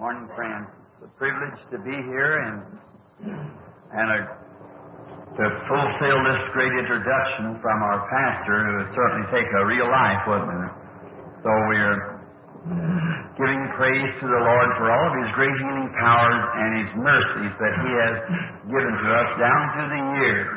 Morning, friends. It's a privilege to be here and to fulfill this great introduction from our pastor, who would certainly take a real life, wouldn't it? So we're giving praise to the Lord for all of His great healing powers and His mercies that He has given to us down through the years.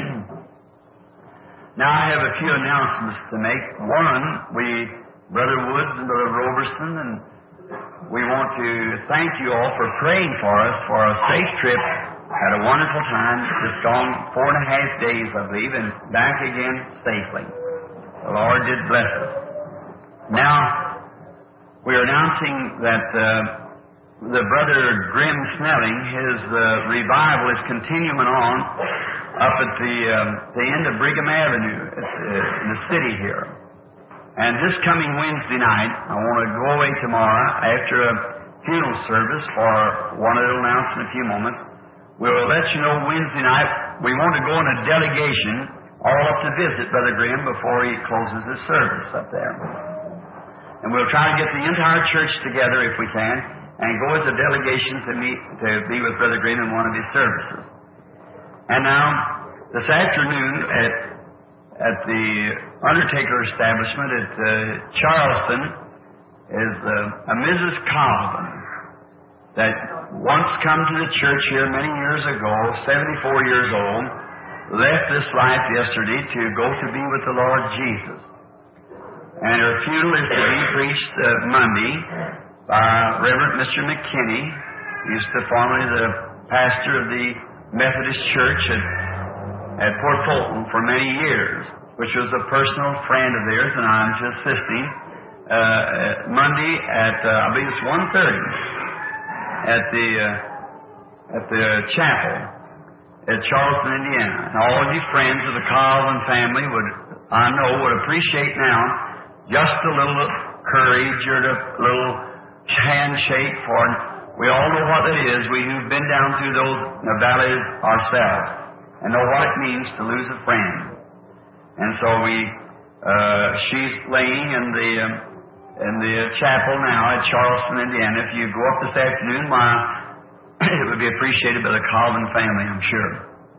Now I have a few announcements to make. One, Brother Woods and Brother Roberson, and we want to thank you all for praying for us for a safe trip. Had a wonderful time. Just gone 4.5 days, I believe, and back again safely. The Lord did bless us. Now, we're announcing that the Brother Grim Snelling, his revival is continuing on up at the end of Brigham Avenue in the city here. And this coming Wednesday night, I want to go away tomorrow after a funeral service for one little announcement in a few moments. We'll let you know Wednesday night. We want to go in a delegation all up to visit Brother Grimm before he closes his service up there. And we'll try to get the entire church together if we can and go as a delegation to be with Brother Grimm in one of his services. And now, this afternoon at the undertaker establishment at Charleston is a Mrs. Calvin that once come to the church here many years ago, 74 years old, left this life yesterday to go to be with the Lord Jesus. And her funeral is to be preached Monday by Reverend Mr. McKinney. He used to formerly the pastor of the Methodist Church at Port Fulton for many years, which was a personal friend of theirs, and I'm just assisting Monday at I believe it's 1:30 at the chapel at Charleston, Indiana. And all of you friends of the Calvin family would appreciate now just a little courage or a little handshake for. We all know what it is. We who've been down through those valleys ourselves and know what it means to lose a friend. And so she's laying in the chapel now at Charleston, Indiana. If you go up this afternoon, it would be appreciated by the Calvin family, I'm sure.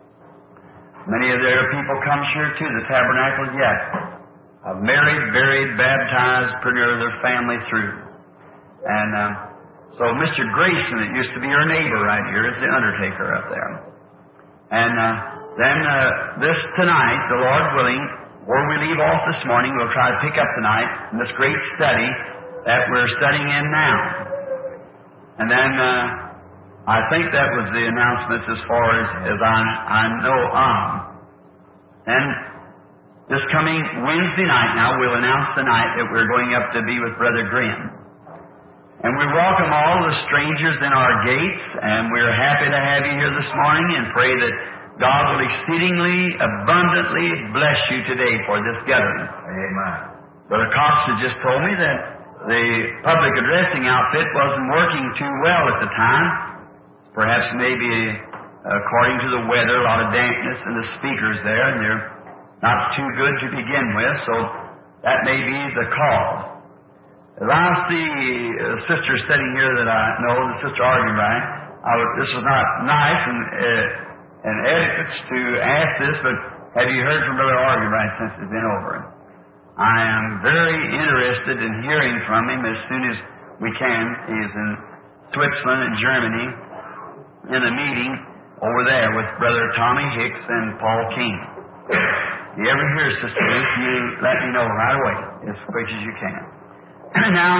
Many of their people come here to the tabernacle yet. Married, buried, baptized, pretty near their family through. And so Mr. Grayson, that used to be her neighbor right here, is the undertaker up there. And then this tonight, the Lord willing, where we leave off this morning, we'll try to pick up tonight in this great study that we're studying in now. And then I think that was the announcements as far as I know of. And this coming Wednesday night now, we'll announce tonight that we're going up to be with Brother Grimm. And we welcome all the strangers in our gates, and we're happy to have you here this morning and pray that God will exceedingly, abundantly bless you today for this gathering. Amen. Brother Cox had just told me that the public addressing outfit wasn't working too well at the time. Perhaps maybe according to the weather, a lot of dampness in the speakers there, and they're not too good to begin with, so that may be the cause. As I see a sister sitting here that I know, the Sister Argenbright, this was not nice and etiquette to ask this, but have you heard from Brother Argenbright since he's been over? I am very interested in hearing from him as soon as we can. He's in Switzerland and Germany in a meeting over there with Brother Tommy Hicks and Paul King. If you ever hear Sister Ruth, you let me know right away, as quick as you can. Now,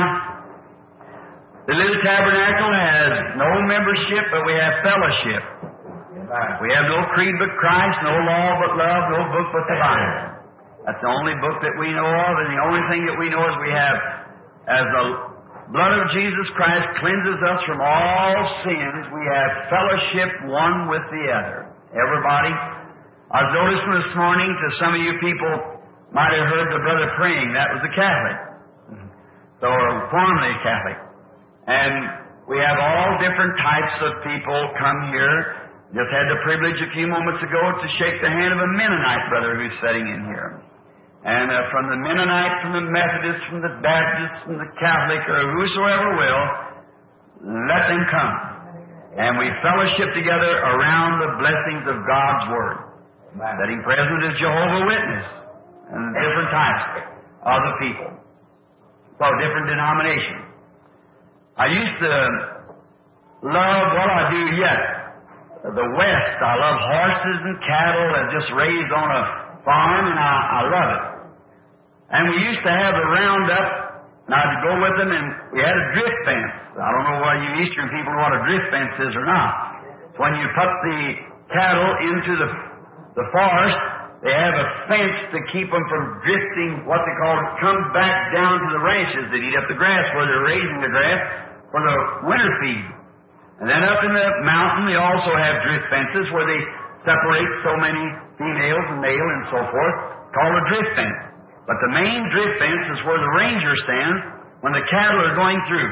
the little tabernacle has no membership, but we have fellowship. We have no creed but Christ, no law but love, no book but the Bible. That's the only book that we know of, and the only thing that we know is we have, as the blood of Jesus Christ cleanses us from all sins, we have fellowship one with the other. Everybody, I was noticing this morning to some of you people might have heard the brother praying. That was a Catholic. So, formerly Catholic. And we have all different types of people come here. Just had the privilege a few moments ago to shake the hand of a Mennonite brother who's sitting in here. And from the Mennonite, from the Methodist, from the Baptist, from the Catholic, or whosoever will, let them come. And we fellowship together around the blessings of God's Word. Setting present as Jehovah's Witness and different types of the people. So different denominations. I used to love what I do yet. The West. I love horses and cattle and just raised on a farm, and I love it. And we used to have a roundup, and I'd go with them, and we had a drift fence. I don't know whether you Eastern people know what a drift fence is or not. It's when you put the cattle into the forest, they have a fence to keep them from drifting, what they call, comes back down to the ranches that eat up the grass where they're raising the grass for the winter feed. And then up in the mountain, they also have drift fences where they separate so many females and male and so forth, called a drift fence. But the main drift fence is where the ranger stands when the cattle are going through.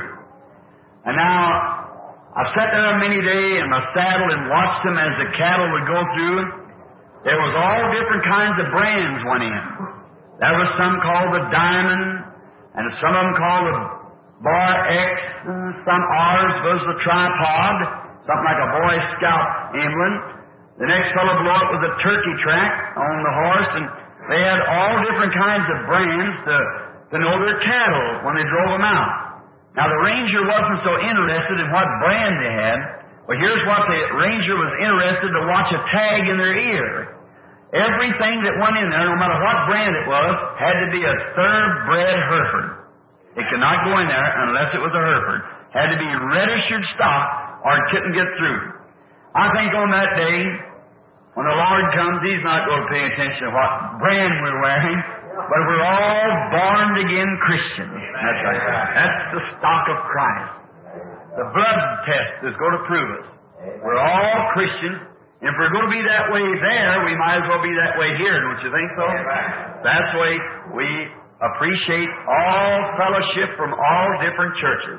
And now, I've sat there many days in my saddle and watched them as the cattle would go through. There was all different kinds of brands went in. There was some called the Diamond, and some of them called the Bar X, and some ours was the Tripod, something like a Boy Scout emblem. The next fellow below it was a turkey track on the horse, and they had all different kinds of brands to know their cattle when they drove them out. Now, the ranger wasn't so interested in what brand they had, but here's what the ranger was interested to watch a tag in their ear. Everything that went in there, no matter what brand it was, had to be a thoroughbred Hereford. It could not go in there unless it was a Hereford. Had to be registered stock or it couldn't get through. I think on that day, when the Lord comes, He's not going to pay attention to what brand we're wearing, but we're all born-again Christians. That's right. That's the stock of Christ. The blood test is going to prove us. We're all Christians. If we're going to be that way there, we might as well be that way here. Don't you think so? That's the way we appreciate all fellowship from all different churches.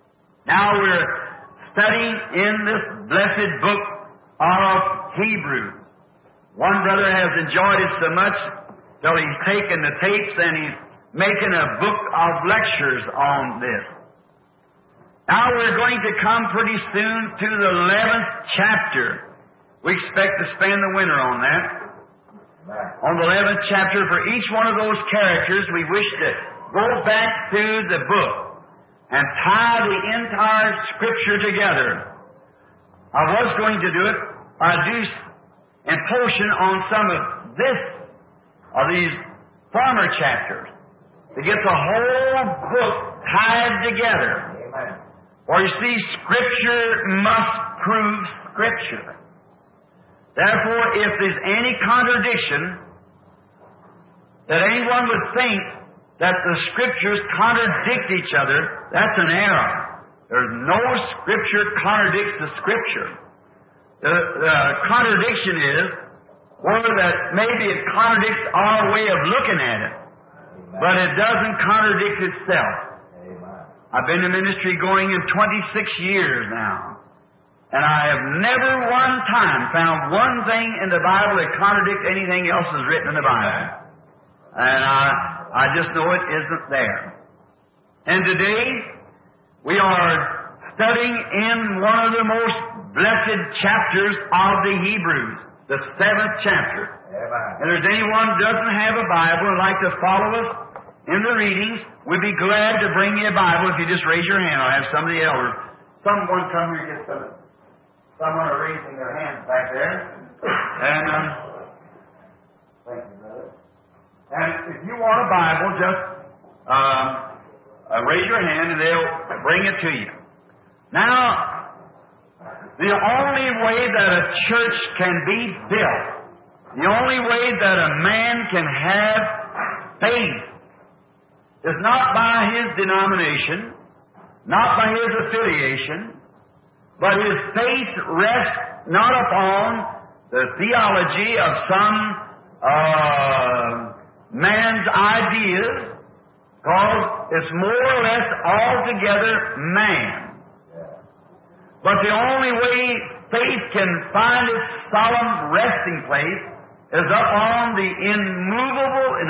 Now we're studying in this blessed book of Hebrews. One brother has enjoyed it so much till he's taken the tapes and he's making a book of lectures on this. Now we're going to come pretty soon to the 11th chapter. We expect to spend the winter on that. On the 11th chapter, for each one of those characters, we wish to go back to the book and tie the entire Scripture together. I was going to do it, in portion on some of these former chapters, to get the whole book tied together. For you see, Scripture must prove Scripture. Therefore, if there's any contradiction, that anyone would think that the Scriptures contradict each other, that's an error. There's no Scripture contradicts the Scripture. The contradiction is whether that maybe it contradicts our way of looking at it, but it doesn't contradict itself. I've been in ministry going in 26 years now. And I have never one time found one thing in the Bible that contradicts anything else that's written in the Bible. And I just know it isn't there. And today, we are studying in one of the most blessed chapters of the Hebrews, the 7th chapter. And if there's anyone who doesn't have a Bible and like to follow us in the readings, we'd be glad to bring you a Bible if you just raise your hand. I'll have some of the elders. Someone come here and get some. Someone are raising their hands back there. And, thank you, brother. And if you want a Bible, just raise your hand and they'll bring it to you. Now, the only way that a church can be built, the only way that a man can have faith is not by his denomination, not by his affiliation, but his faith rests not upon the theology of some man's ideas, because it's more or less altogether man. But the only way faith can find its solemn resting place is upon the immovable and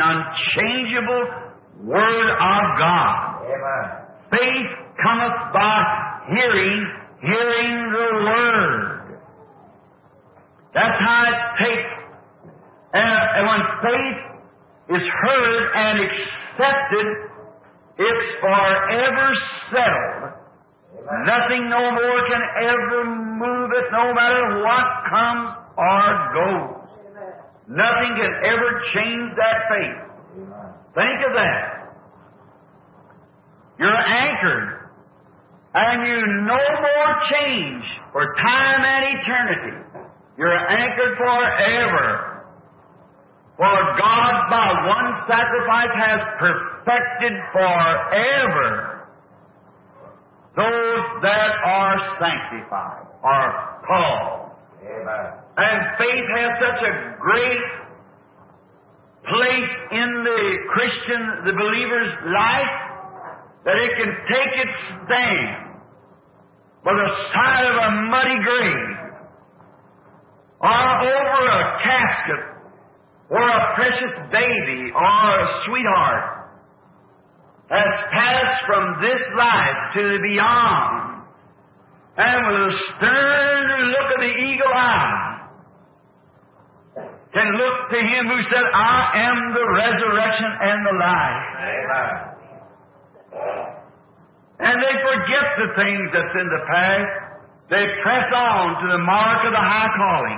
unchangeable Word of God. Amen. Faith cometh by hearing the Word. That's how it takes. And when faith is heard and accepted, it's forever settled. Nothing no more can ever move it, no matter what comes or goes. Nothing can ever change that faith. Think of that. You're anchored, and you no more change for time and eternity. You're anchored forever. For God, by one sacrifice, has perfected forever those that are sanctified, are called. Amen. And faith has such a great place in the Christian, the believer's life, that it can take its stand by the side of a muddy grave, or over a casket, or a precious baby, or a sweetheart has passed from this life to the beyond, and with a stern look of the eagle eye, can look to Him who said, I am the resurrection and the life. Amen. And they forget the things that's in the past. They press on to the mark of the high calling.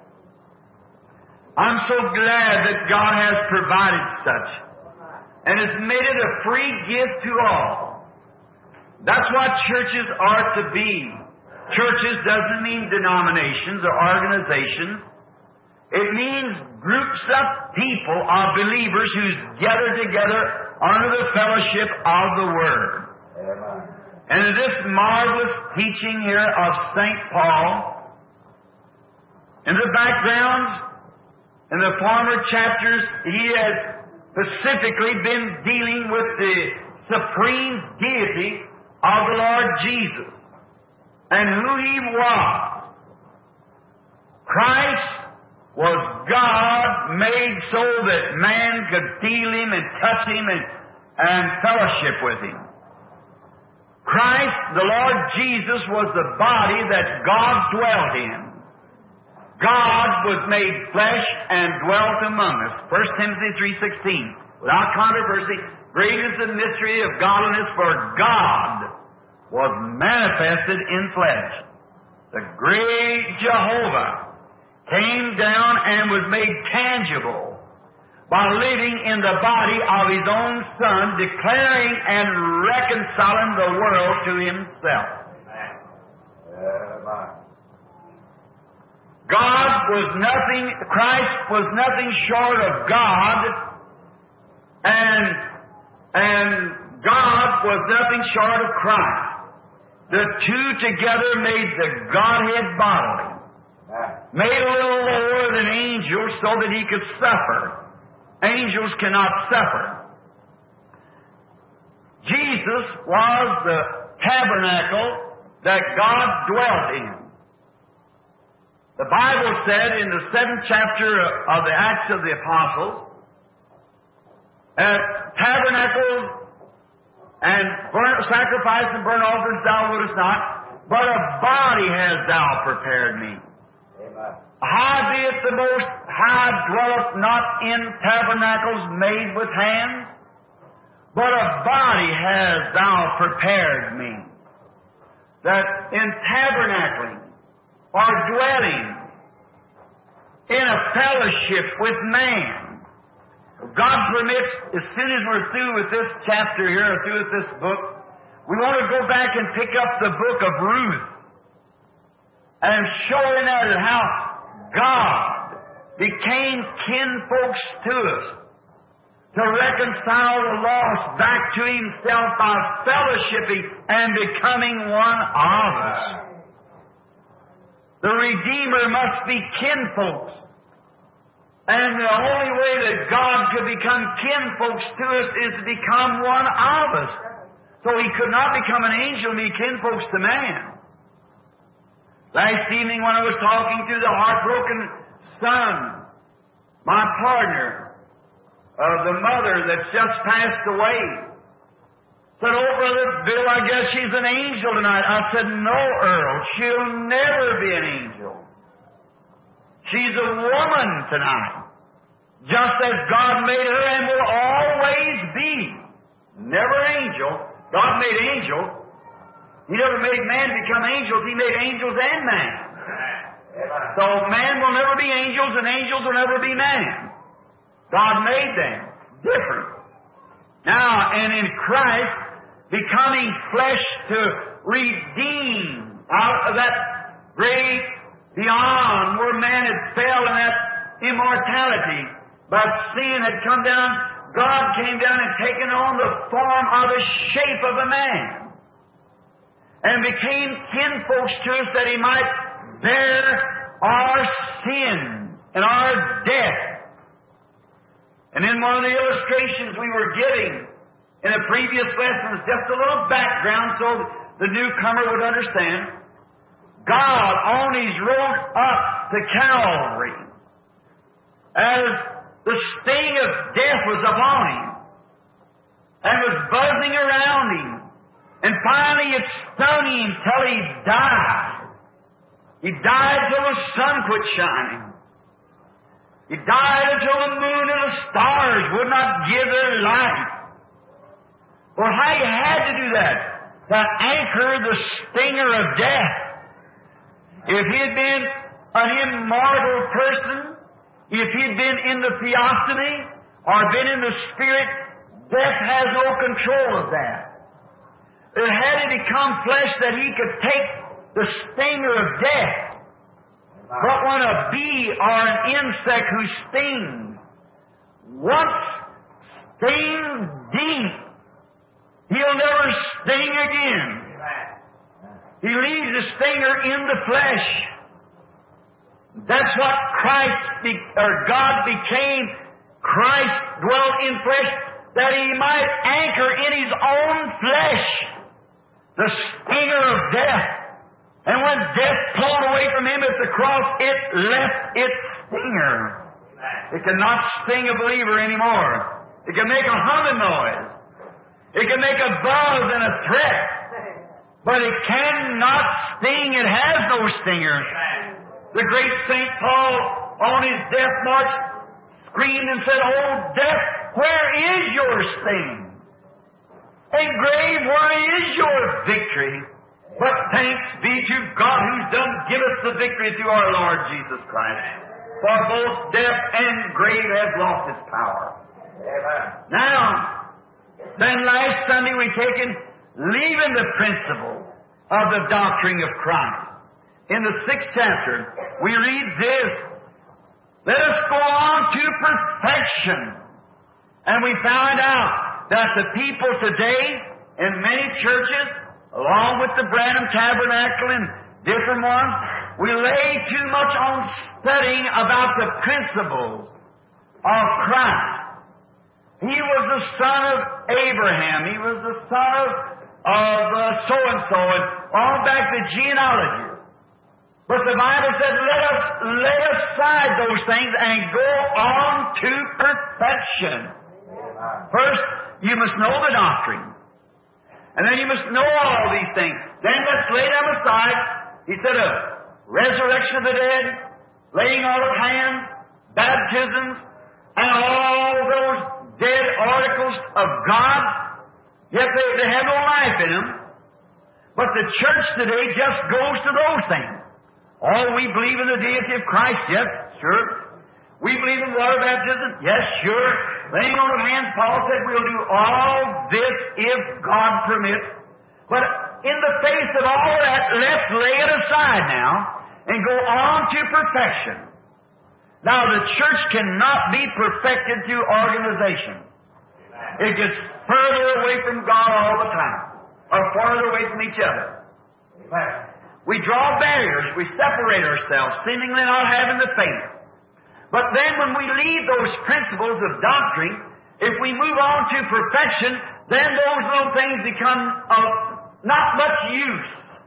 I'm so glad that God has provided such, and has made it a free gift to all. That's what churches are to be. Churches doesn't mean denominations or organizations. It means groups of people, of believers, who gather together under the fellowship of the Word. Amen. And in this marvelous teaching here of St. Paul, in the backgrounds, in the former chapters, he has specifically been dealing with the supreme deity of the Lord Jesus and who He was. Christ was God made so that man could feel Him and touch Him and fellowship with Him. Christ, the Lord Jesus, was the body that God dwelt in. God was made flesh and dwelt among us. 1 Timothy 3:16. Without controversy, great is the mystery of godliness, for God was manifested in flesh. The great Jehovah came down and was made tangible by living in the body of His own Son, declaring and reconciling the world to Himself. Christ was nothing short of God, and God was nothing short of Christ. The two together made the Godhead bodily. Made a little lower than angels so that He could suffer. Angels cannot suffer. Jesus was the tabernacle that God dwelt in. The Bible said in the 7th chapter of the Acts of the Apostles, tabernacles and sacrifice and burnt offerings thou wouldest not, but a body hast thou prepared me. Howbeit the Most High dwelleth not in tabernacles made with hands, but a body hast thou prepared me. That in tabernacling, or dwelling in a fellowship with man, God permits, as soon as we're through with this chapter here, or through with this book, we want to go back and pick up the book of Ruth and show in that how God became kinfolks to us to reconcile the lost back to Himself by fellowshipping and becoming one of us. The Redeemer must be kinfolks. And the only way that God could become kinfolks to us is to become one of us. So He could not become an angel and be kinfolks to man. Last evening when I was talking to the heartbroken son, my partner, of the mother that's just passed away, Said, "Oh, Brother Bill, I guess she's an angel tonight." I said, "No, Earl, she'll never be an angel. She's a woman tonight, just as God made her and will always be. Never angel. God made angels. He never made man become angels. He made angels and man. So man will never be angels and angels will never be man. God made them different. Now, and in Christ, becoming flesh to redeem out of that great beyond where man had fell in that immortality, but sin had come down, God came down and taken on the form of the shape of a man, and became kinfolks to us that He might bear our sin and our death. And in one of the illustrations we were giving in the previous lessons, just a little background so the newcomer would understand, God on His road up to Calvary, as the sting of death was upon Him and was buzzing around Him, and finally it stung Him till He died. He died till the sun quit shining. He died until the moon and the stars would not give their light. Well, how He had to do that? To anchor the stinger of death. If He had been an immortal person, if He had been in the theophany or been in the Spirit, death has no control of that. It had to become flesh that He could take the stinger of death. But when a bee or an insect who stings, once stings deep, he'll never sting again. He leaves the stinger in the flesh. That's what God became. Christ dwelt in flesh, that He might anchor in His own flesh the stinger of death. And when death pulled away from Him at the cross, it left its stinger. It cannot sting a believer anymore. It can make a humming noise. It can make a buzz and a threat. But it cannot sting. It has no stinger. The great St. Paul, on his death march, screamed and said, "Oh, death, where is your sting? And grave, where is your victory? But thanks be to God who's done give us the victory through our Lord Jesus Christ. For both death and grave has lost its power." Amen. Now, then last Sunday we taken leaving the principle of the doctrine of Christ. In the 6th chapter, we read this: "Let us go on to perfection." And we found out that the people today in many churches, along with the Branham Tabernacle and different ones, we lay too much on studying about the principles of Christ. He was the son of Abraham. He was the son of so-and-so, and all back to genealogy. But the Bible said, let us lay aside those things and go on to perfection. First, you must know the doctrine. And then you must know all these things. Then let's lay them aside. He said a resurrection of the dead, laying on of hands, baptisms, and all those dead articles of God. Yet they have no life in them. But the church today just goes to those things. Oh, we believe in the deity of Christ. Yes, sure. We believe in water baptism. Yes, sure. Laying on of hands, Paul said we'll do all this if God permits. But in the face of all that, let's lay it aside now and go on to perfection. Now, the church cannot be perfected through organization. It gets further away from God all the time, or farther away from each other. We draw barriers, we separate ourselves, seemingly not having the faith. But then when we leave those principles of doctrine, if we move on to perfection, then those little things become of not much use.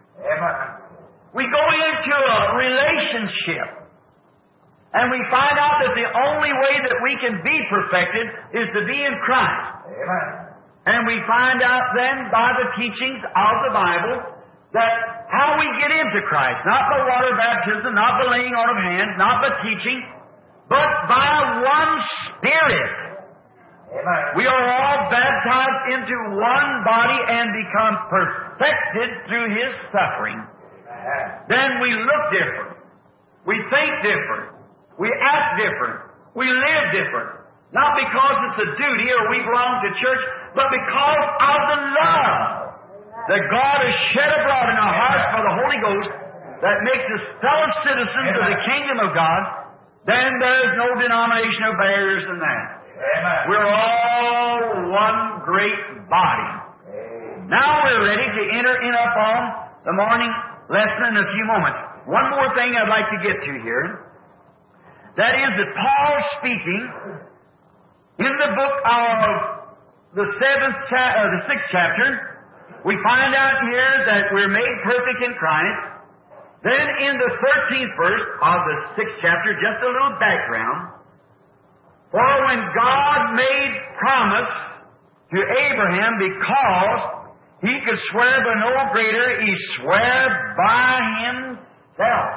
We go into a relationship, and we find out that the only way that we can be perfected is to be in Christ. And we find out then by the teachings of the Bible that how we get into Christ, not by water baptism, not by laying on of hands, not by teaching, but by one Spirit. Amen. We are all baptized into one body and become perfected through His suffering. Amen. Then we look different. We think different. We act different. We live different. Not because it's a duty or we belong to church, but because of the love that God has shed abroad in our hearts by the Holy Ghost that makes us fellow citizens of the kingdom of God. Then there's no denominational barriers in that. Amen. We're all one great body. Amen. Now we're ready to enter in upon the morning lesson in a few moments. One more thing I'd like to get to here. That is that Paul speaking in the book of the 6th chapter, we find out here that we're made perfect in Christ. Then in the 13th verse of the 6th chapter, just a little background. For when God made promise to Abraham because he could swear by no greater, he swore by himself.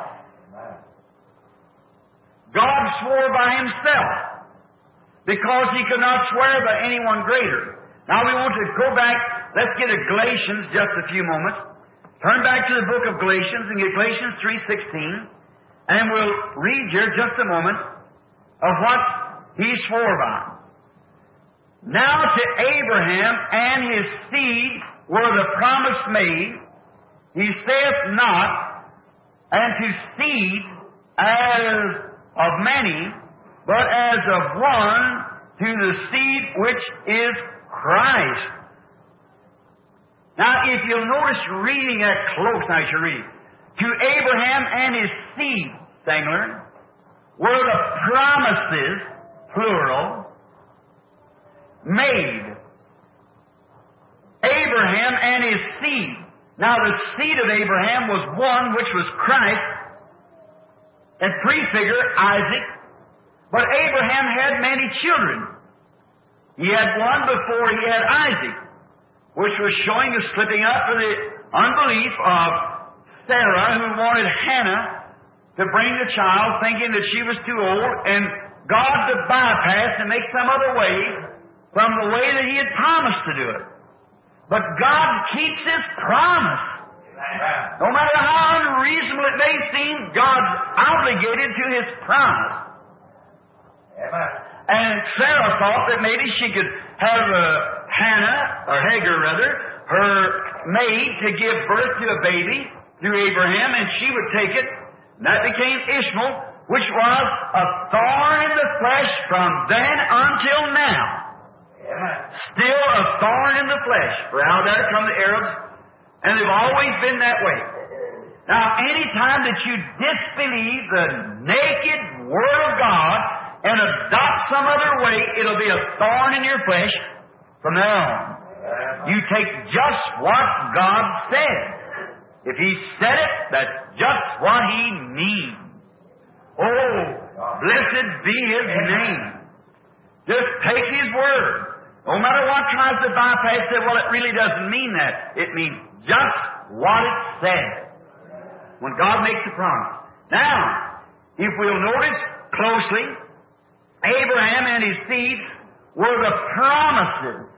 God swore by himself because he could not swear by anyone greater. Now we want to go back. Let's get to Galatians just a few moments. Turn back to the book of Galatians and get Galatians 3:16, and we'll read here just a moment of what he swore by. Now to Abraham and his seed were the promise made. He saith not, and to seed as of many, but as of one, to the seed which is Christ. Now, if you'll notice reading that close, I should read. To Abraham and his seed, singular, were the promises, plural, made. Abraham and his seed. Now, the seed of Abraham was one which was Christ, and prefigure Isaac. But Abraham had many children. He had one before he had Isaac, which was showing the slipping up of the unbelief of Sarah, who wanted Hannah to bring the child, thinking that she was too old, and God to bypass and make some other way from the way that He had promised to do it. But God keeps His promise. No matter how unreasonable it may seem, God's obligated to His promise. Amen. And Sarah thought that maybe she could have Hannah, or Hagar rather, her maid, to give birth to a baby through Abraham, and she would take it. And that became Ishmael, which was a thorn in the flesh from then until now. Amen. Still a thorn in the flesh. For out there come the Arabs, and they've always been that way. Now, any time that you disbelieve the naked Word of God and adopt some other way, it'll be a thorn in your flesh from now on. You take just what God said. If He said it, that's just what He means. Oh, blessed be His name. Just take His Word. No matter what tries to bypass it, well, it really doesn't mean that. It means just what it said when God makes a promise. Now, if we'll notice closely, Abraham and his seed were the promises.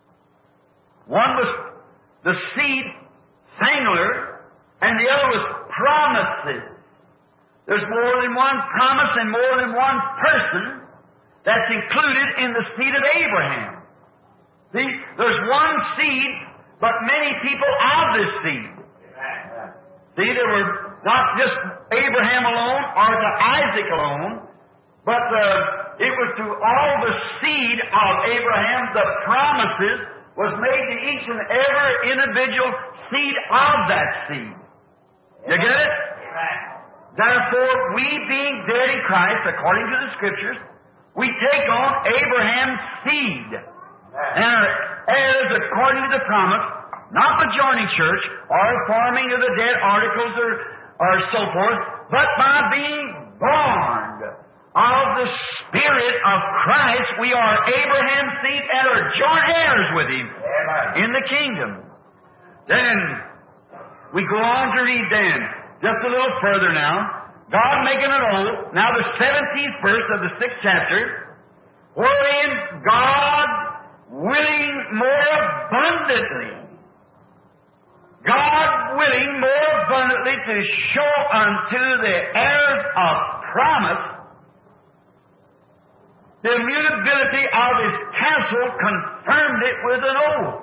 One was the seed, singular, and the other was promises. There's more than one promise and more than one person that's included in the seed of Abraham. See, there's one seed, but many people of this seed. See, there were not just Abraham alone or to Isaac alone, but it was to all the seed of Abraham. The promises was made to each and every individual seed of that seed. You get it? Therefore, we being dead in Christ, according to the Scriptures, we take on Abraham's seed and are heirs according to the promise, not by joining church or forming of the dead articles or so forth, but by being born of the Spirit of Christ, we are Abraham's seed and are joint heirs with Him in the kingdom. Then, we go on to read then, just a little further now, God making an oath, now the 17th verse of the 6th chapter, wherein God willing more abundantly, God willing more abundantly to show unto the heirs of promise the immutability of His counsel, confirmed it with an oath.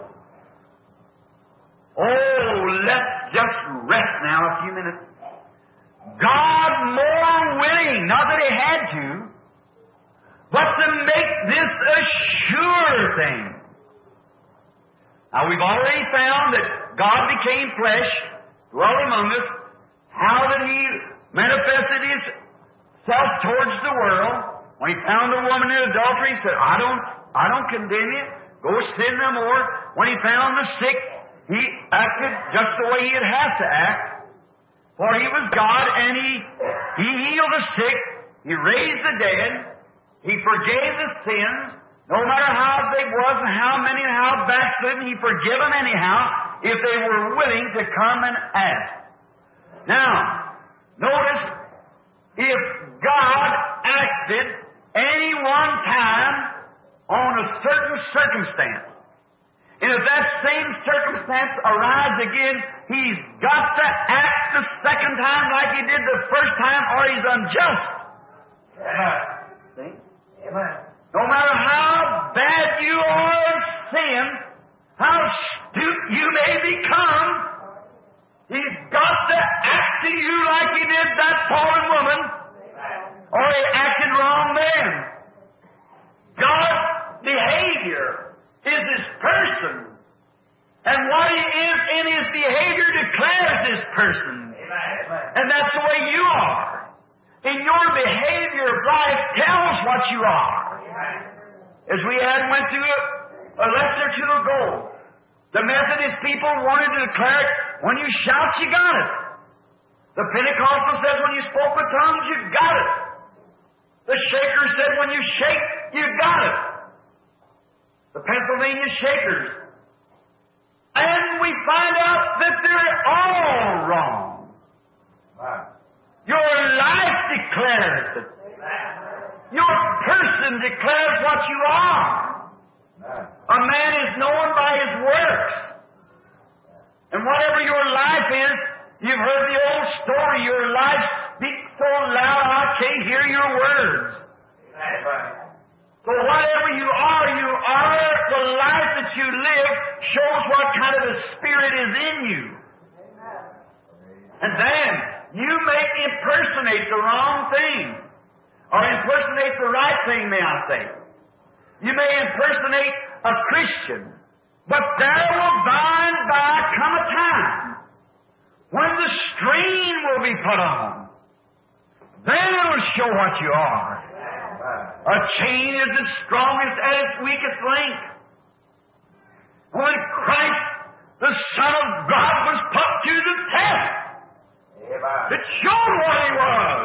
Oh, let's just rest now a few minutes. God more willing, not that He had to, but to make this a sure thing. Now, we've already found that God became flesh, dwelt among us. How that He manifested Himself towards the world. When He found a woman in adultery, He said, I don't condemn you. Go sin no more. When He found the sick, He acted just the way He'd have to act. For He was God, and He healed the sick. He raised the dead. He forgave the sins. No matter how big was and how many and how backslidden, He forgave them anyhow if they were willing to come and ask. Now, notice, if God acted any one time on a certain circumstance, and if that same circumstance arrives again, He's got to act the second time like He did the first time, or He's unjust. See? Amen. No matter how bad you are in sin, how stupid you may become, He's got to act to you like He did that fallen woman, or He acted wrong then. God's behavior is His person, and what He is in His behavior declares His person. And that's the way you are. In your behavior of life tells what you are. As we went through a lesson or two ago, the Methodist people wanted to declare it, when you shout, you got it. The Pentecostal says when you spoke with tongues, you got it. The Shaker said when you shake, you got it. The Pennsylvania Shakers. And we find out that they're all wrong. Your life declares it. Your person declares what you are. A man is known by his works. And whatever your life is, you've heard the old story, your life speaks so loud I can't hear your words. So whatever you are, the life that you live shows what kind of a spirit is in you. And then you may impersonate the wrong thing, or impersonate the right thing, may I say. You may impersonate a Christian, but there will by and by come a time when the strain will be put on. Then it will show what you are. A chain is as strong as at its weakest link. When Christ, the Son of God, was put to the test, it showed what He was.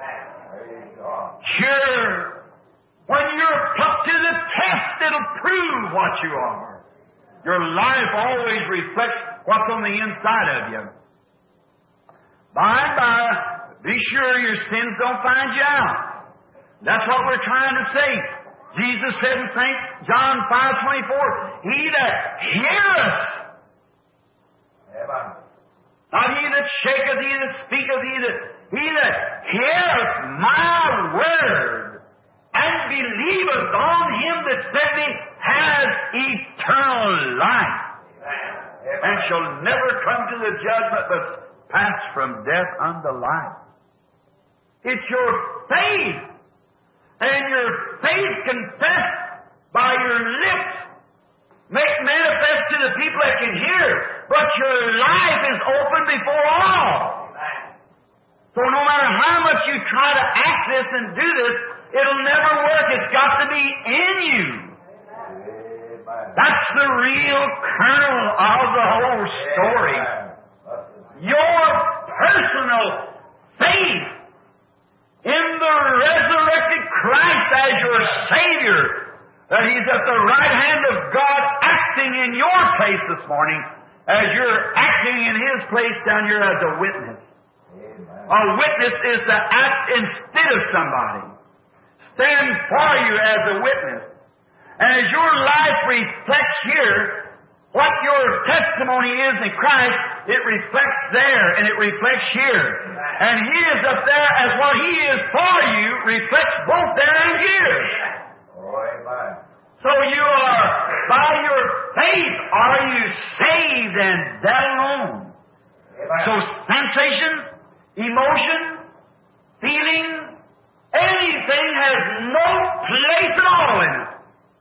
Sure, when you're put to the test, it'll prove what you are. Your life always reflects what's on the inside of you. By and by, be sure your sins don't find you out. That's what we're trying to say. Jesus said in St. John 5:24, He that heareth, not he that shaketh, he that speaketh, he that heareth my word and believeth on Him that sent me has eternal life, and shall never come to the judgment, but pass from death unto life. It's your faith, and your faith confessed by your lips, make manifest to the people that can hear, but your life is open before all. So no matter how much you try to act this and do this, it'll never work. It's got to be in you. That's the real kernel of the whole story. Your personal faith in the resurrected He's at the right hand of God acting in your place this morning as you're acting in His place down here as a witness. A witness is to act instead of somebody. Stand for you as a witness. And as your life reflects here, what your testimony is in Christ, it reflects there and it reflects here. And He is up there as what He is for you reflects both there and here. So you are, by your faith, are you saved, and that alone. So sensation, emotion, feeling, anything has no place at all in it.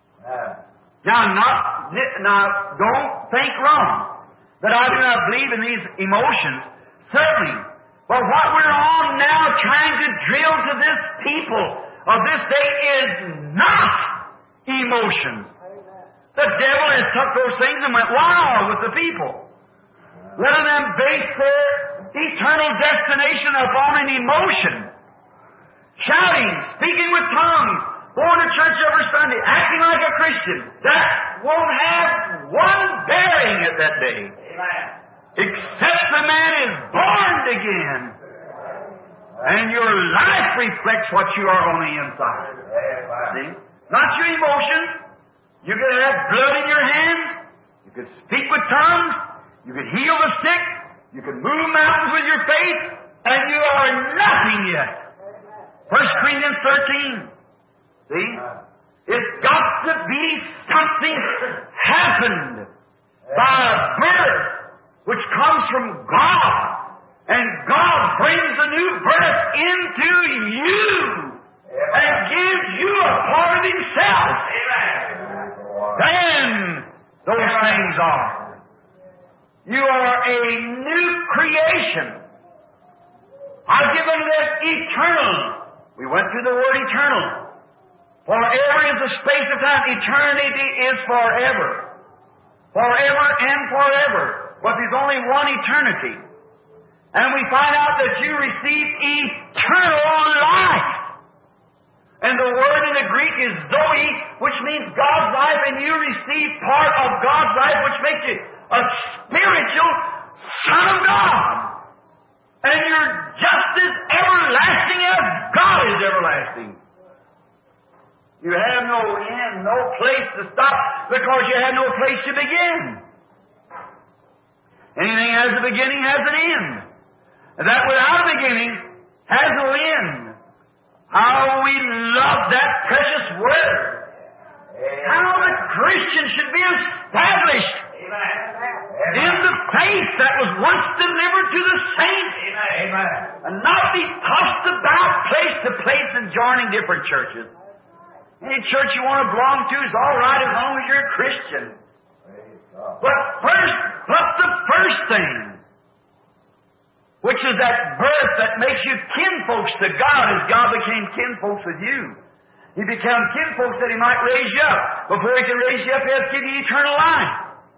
Now, don't think wrong that I do not believe in these emotions, certainly. But what we're on now trying to drill to this people of this day is not emotions. The devil has took those things and went wild with the people, letting them base their eternal destination upon an emotion. Shouting, speaking with tongues, going to church every Sunday, acting like a Christian. That won't have one bearing at that day. Amen. Except the man is born again. And your life reflects what you are on the inside. See? Not your emotions. You could have blood in your hands. You could speak with tongues. You could heal the sick. You could move mountains with your faith. And you are nothing yet. 1 Corinthians 13. See? It's got to be something happened by birth, which comes from God. And God brings a new birth into you and gives you a part of Himself. Then those things are. You are a new creation. I've given this eternal. We went through the word eternal. Forever is the space of time. Eternity is forever. Forever and forever. But there's only one eternity. And we find out that you receive eternal life. And the word in the Greek is Zoe, which means God's life, and you receive part of God's life, which makes you a spiritual Son of God. And you're just as everlasting as God is everlasting. You have no end, no place to stop, because you have no place to begin. Anything has a beginning has an end. And that without a beginning has no end. How we love that precious word. How the Christian should be established in the faith that was once delivered to the saints. And not be tossed about place to place and joining different churches. Any church you want to belong to is all right as long as you're a Christian. But what's the first thing? Which is that birth that makes you kinfolks to God as God became kinfolks with you. He became kinfolks that He might raise you up. Before He can raise you up, He has to give you eternal life.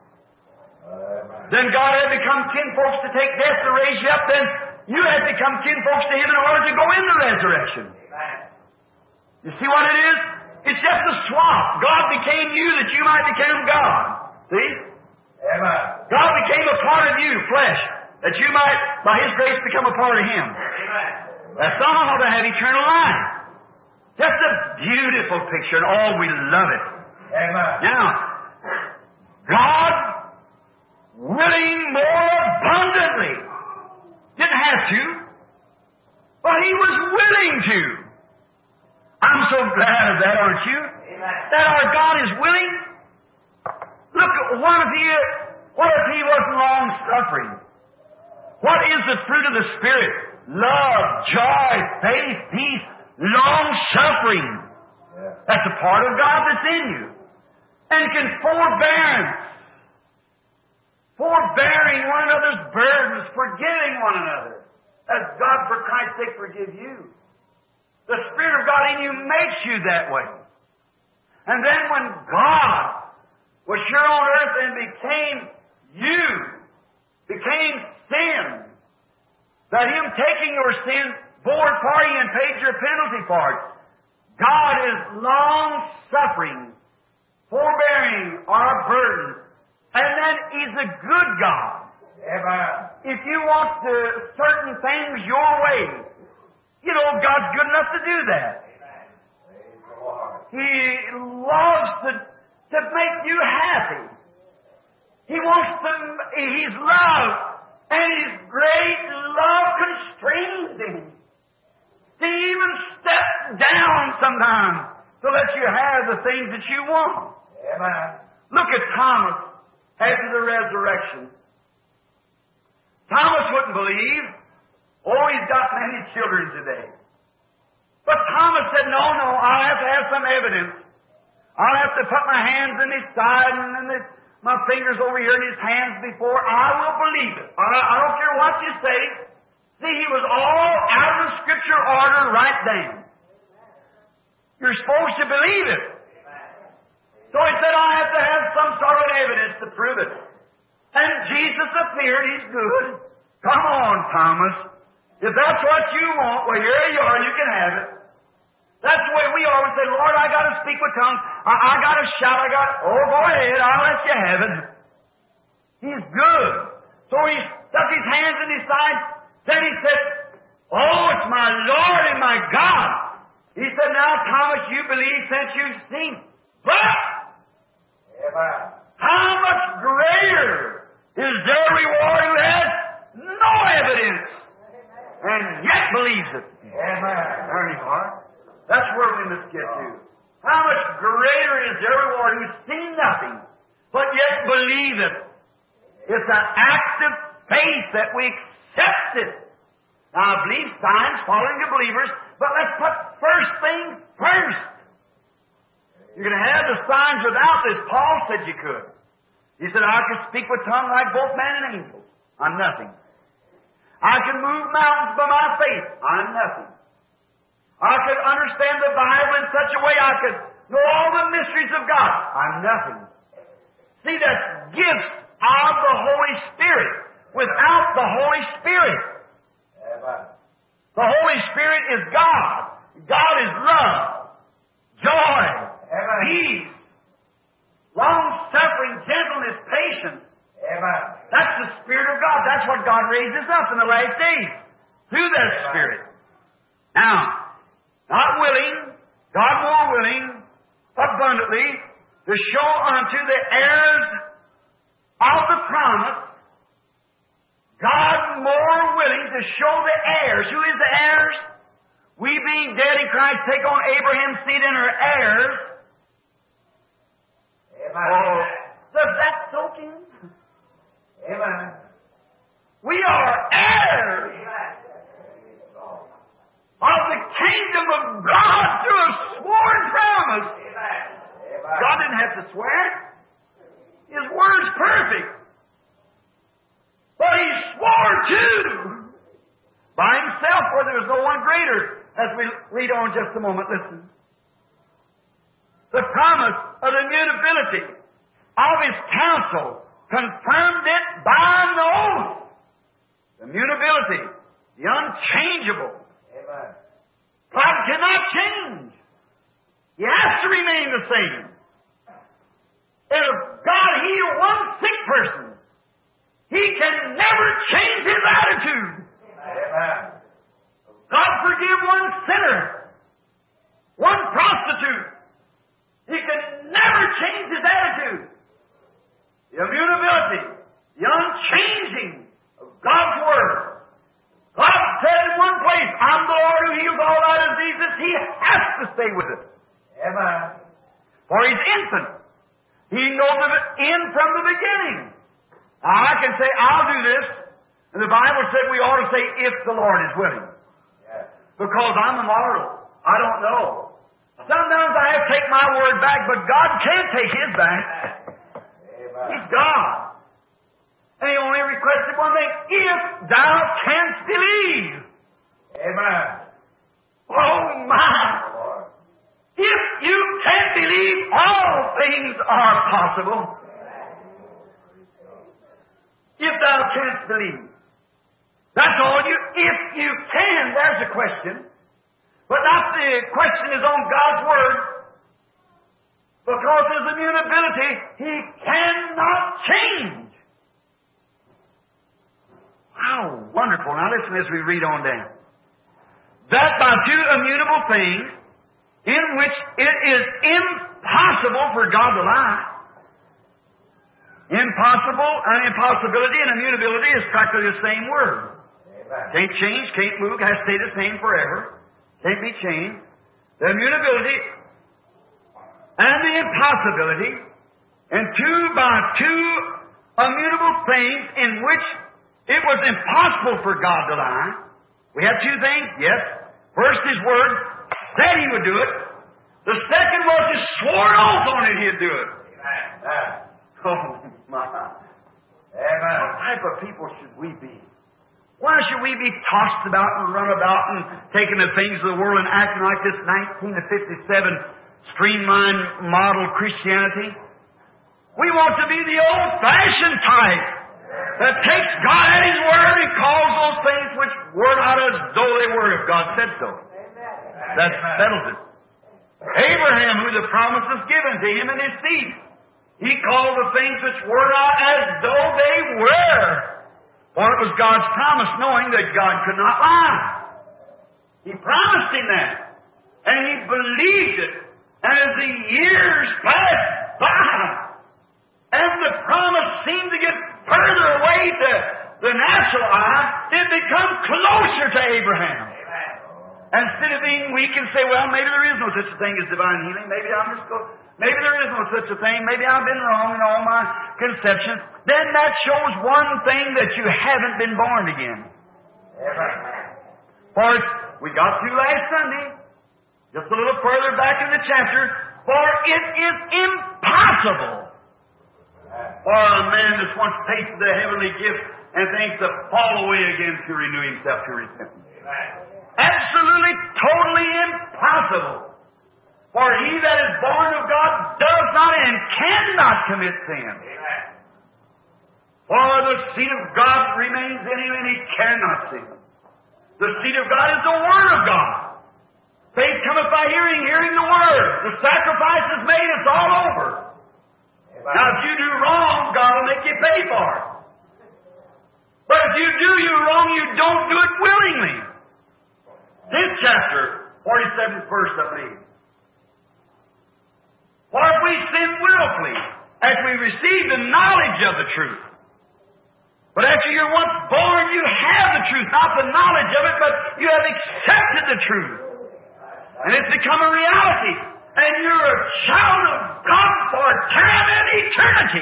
Then God had become kinfolks to take death to raise you up. Then you had to become kinfolks to Him in order to go into resurrection. You see what it is? It's just a swap. God became you that you might become God. See? God became a part of you, flesh, that you might, by His grace, become a part of Him. That's all to have eternal life. Just a beautiful picture, and all we love it. Now, God, willing more abundantly, didn't have to, but He was willing to. I'm so glad of that, aren't you? That our God is willing. Look, what if He wasn't long-suffering? What is the fruit of the Spirit? Love, joy, faith, peace, long-suffering. That's a part of God that's in you. And forbearance. Forbearing one another's burdens, forgiving one another. As God, for Christ's sake, forgive you. The Spirit of God in you makes you that way. And then when God was here on earth and became you, became sin, that Him taking your sin bore for you and paid your penalty for it. God is long-suffering forbearing our burdens. And then He's a good God. Amen. If you want certain things your way, you know, God's good enough to do that. Praise the Lord. He loves to make you happy. He wants to, He's love, and His great love constrains Him to even step down sometimes to let you have the things that you want. Amen. Look at Thomas after the resurrection. Thomas wouldn't believe. Oh, he's got many children today. But Thomas said, no, I'll have to have some evidence. I'll have to put my hands in His side and my fingers over here in His hands before I will believe it. I don't care what you say. See, he was all out of the Scripture order right then. You're supposed to believe it. So he said, I have to have some sort of evidence to prove it. And Jesus appeared. He's good. Come on, Thomas. If that's what you want, well, here you are. You can have it. That's the way we always say, Lord, I got to speak with tongues. I got to shout. Oh, go ahead. I'll let you have it. He's good. So he stuck his hands in His side. Then he said, oh, it's my Lord and my God. He said, now, Thomas, you believe since you've seen. But Amen. how much greater is their reward who has no evidence and yet believes it? Amen. There you are. That's where we must get to. How much greater is their reward who's seen nothing, but yet believe it. It's an act of faith that we accept it. Now, I believe signs following the believers, but let's put first things first. You're going to have the signs without this. Paul said you could. He said, I could speak with tongues like both man and angels. I'm nothing. I can move mountains by my faith. I'm nothing. I could understand the Bible in such a way I could know all the mysteries of God. I'm nothing. See, that's gifts of the Holy Spirit. Without the Holy Spirit. Amen. The Holy Spirit is God. God is love, joy, Amen. peace, long-suffering, gentleness, patience. Amen. That's the Spirit of God. That's what God raises up in the last days through that Spirit. Now, not willing, God more willing, abundantly, to show unto the heirs of the promise, God more willing to show the heirs. Who is the heirs? We being dead in Christ take on Abraham's seed and are heirs. Amen. Oh, does that soak in? Amen. We are heirs of the kingdom of God through a sworn promise. Amen. God didn't have to swear. His word's perfect. But He swore too by Himself, for there was no one greater. As we read on just a moment, listen. The promise of the immutability of His counsel confirmed it by an oath. The immutability, the unchangeable. Amen. God cannot change. He has to remain the same. And if God healed one sick person, He can never change His attitude. Amen. God forgive one sinner, one prostitute. He can never change His attitude. The immutability, the unchanging of God's Word. God said in one place, I'm the Lord who heals all thy diseases. He has to stay with it. Amen. For He's infinite. He knows the end from the beginning. Now, I can say, I'll do this. And the Bible said we ought to say, if the Lord is willing. Yes. Because I'm immortal. I don't know. Sometimes I have to take my word back, but God can't take His back. Amen. He's God. And He only requested one thing, if thou canst believe. Amen. Oh my! Lord. If you can believe, all things are possible. If thou canst believe. That's all you, if you can, there's a question. But not the question is on God's Word, Because His immutability, He cannot change. How wonderful. Now listen as we read on down. That by two immutable things, in which it is impossible for God to lie. Impossible and impossibility and immutability is practically the same word. Can't change, can't move, has to stay the same forever. Can't be changed. The immutability and the impossibility, and by two immutable things in which it was impossible for God to lie. We have two things, yes. First, His Word said He would do it. The second was He swore oath on it He'd do it. Amen. Oh, my. Amen. What type of people should we be? Why should we be tossed about and run about and taking the things of the world and acting like this 1957 streamlined model Christianity? We want to be the old-fashioned type that takes God at His Word and calls those things which were not as though they were if God said so. That settles it. Abraham, who the promise was given to him and his seed, he called the things which were not as though they were. For it was God's promise, knowing that God could not lie. He promised him that. And he believed it. And as the years passed by, and the promise seemed to get further away to the natural eye, it become closer to Abraham. And instead of being weak and say, well, maybe there is no such a thing as divine healing, maybe there is no such a thing, maybe I've been wrong in all my conceptions, then that shows one thing, that you haven't been born again. For we got through last Sunday, just a little further back in the chapter, for it is impossible for a man that's once tasted the heavenly gift and thinks to fall away again to renew himself to repentance. Absolutely, totally impossible. For he that is born of God does not and cannot commit sin. For the seed of God remains in him and he cannot sin. The seed of God is the Word of God. Faith cometh by hearing, hearing the Word. The sacrifice is made, it's all over. Now if you do wrong, God will make you pay for it. But if you do wrong, you don't do it willingly. This chapter, 47th verse, I believe. For if we sin willfully, as we receive the knowledge of the truth. But after you're once born, you have the truth, not the knowledge of it, but you have accepted the truth. And it's become a reality. And you're a child of God for time and eternity.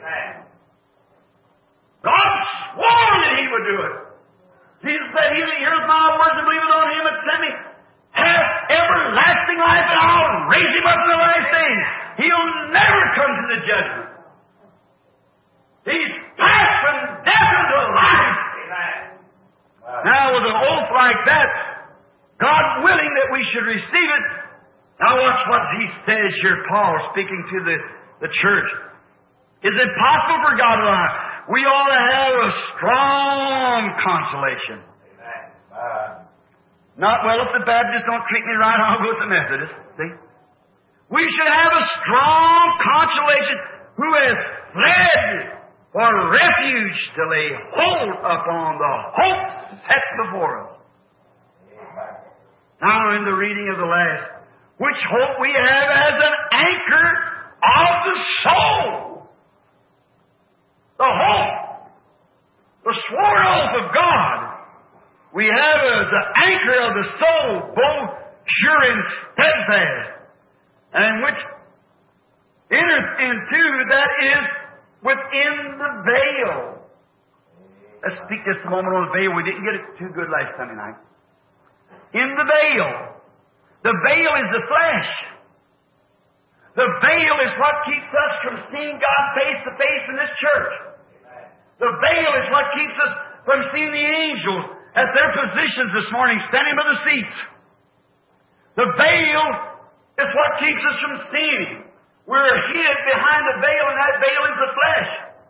God swore that He would do it. Jesus said, he that hears my words and believeth on Him that sent me hath everlasting life, and I'll raise him up in the last days. He'll never come to the judgment. He's passed from death unto life. Now, with an oath like that, God willing that we should receive it. Now watch what he says here, Paul, speaking to the church. Is it possible for God to lie? We ought to have a strong consolation. Not, well, if the Baptists don't treat me right, I'll go with the Methodists. See? We should have a strong consolation who has fled for refuge to lay hold upon the hope set before us. Now in the reading of the last, which hope we have as an anchor of the soul. The hope, the sworn oath of God, we have as the anchor of the soul, both sure and steadfast, and which enters into, that is, within the veil. Let's speak just a moment on the veil. We didn't get it too good last Sunday night. In the veil. The veil is the flesh. The veil is what keeps us from seeing God face to face in this church. The veil is what keeps us from seeing the angels at their positions this morning, standing by the seats. The veil is what keeps us from seeing Him. We're hid behind the veil, and that veil is the flesh.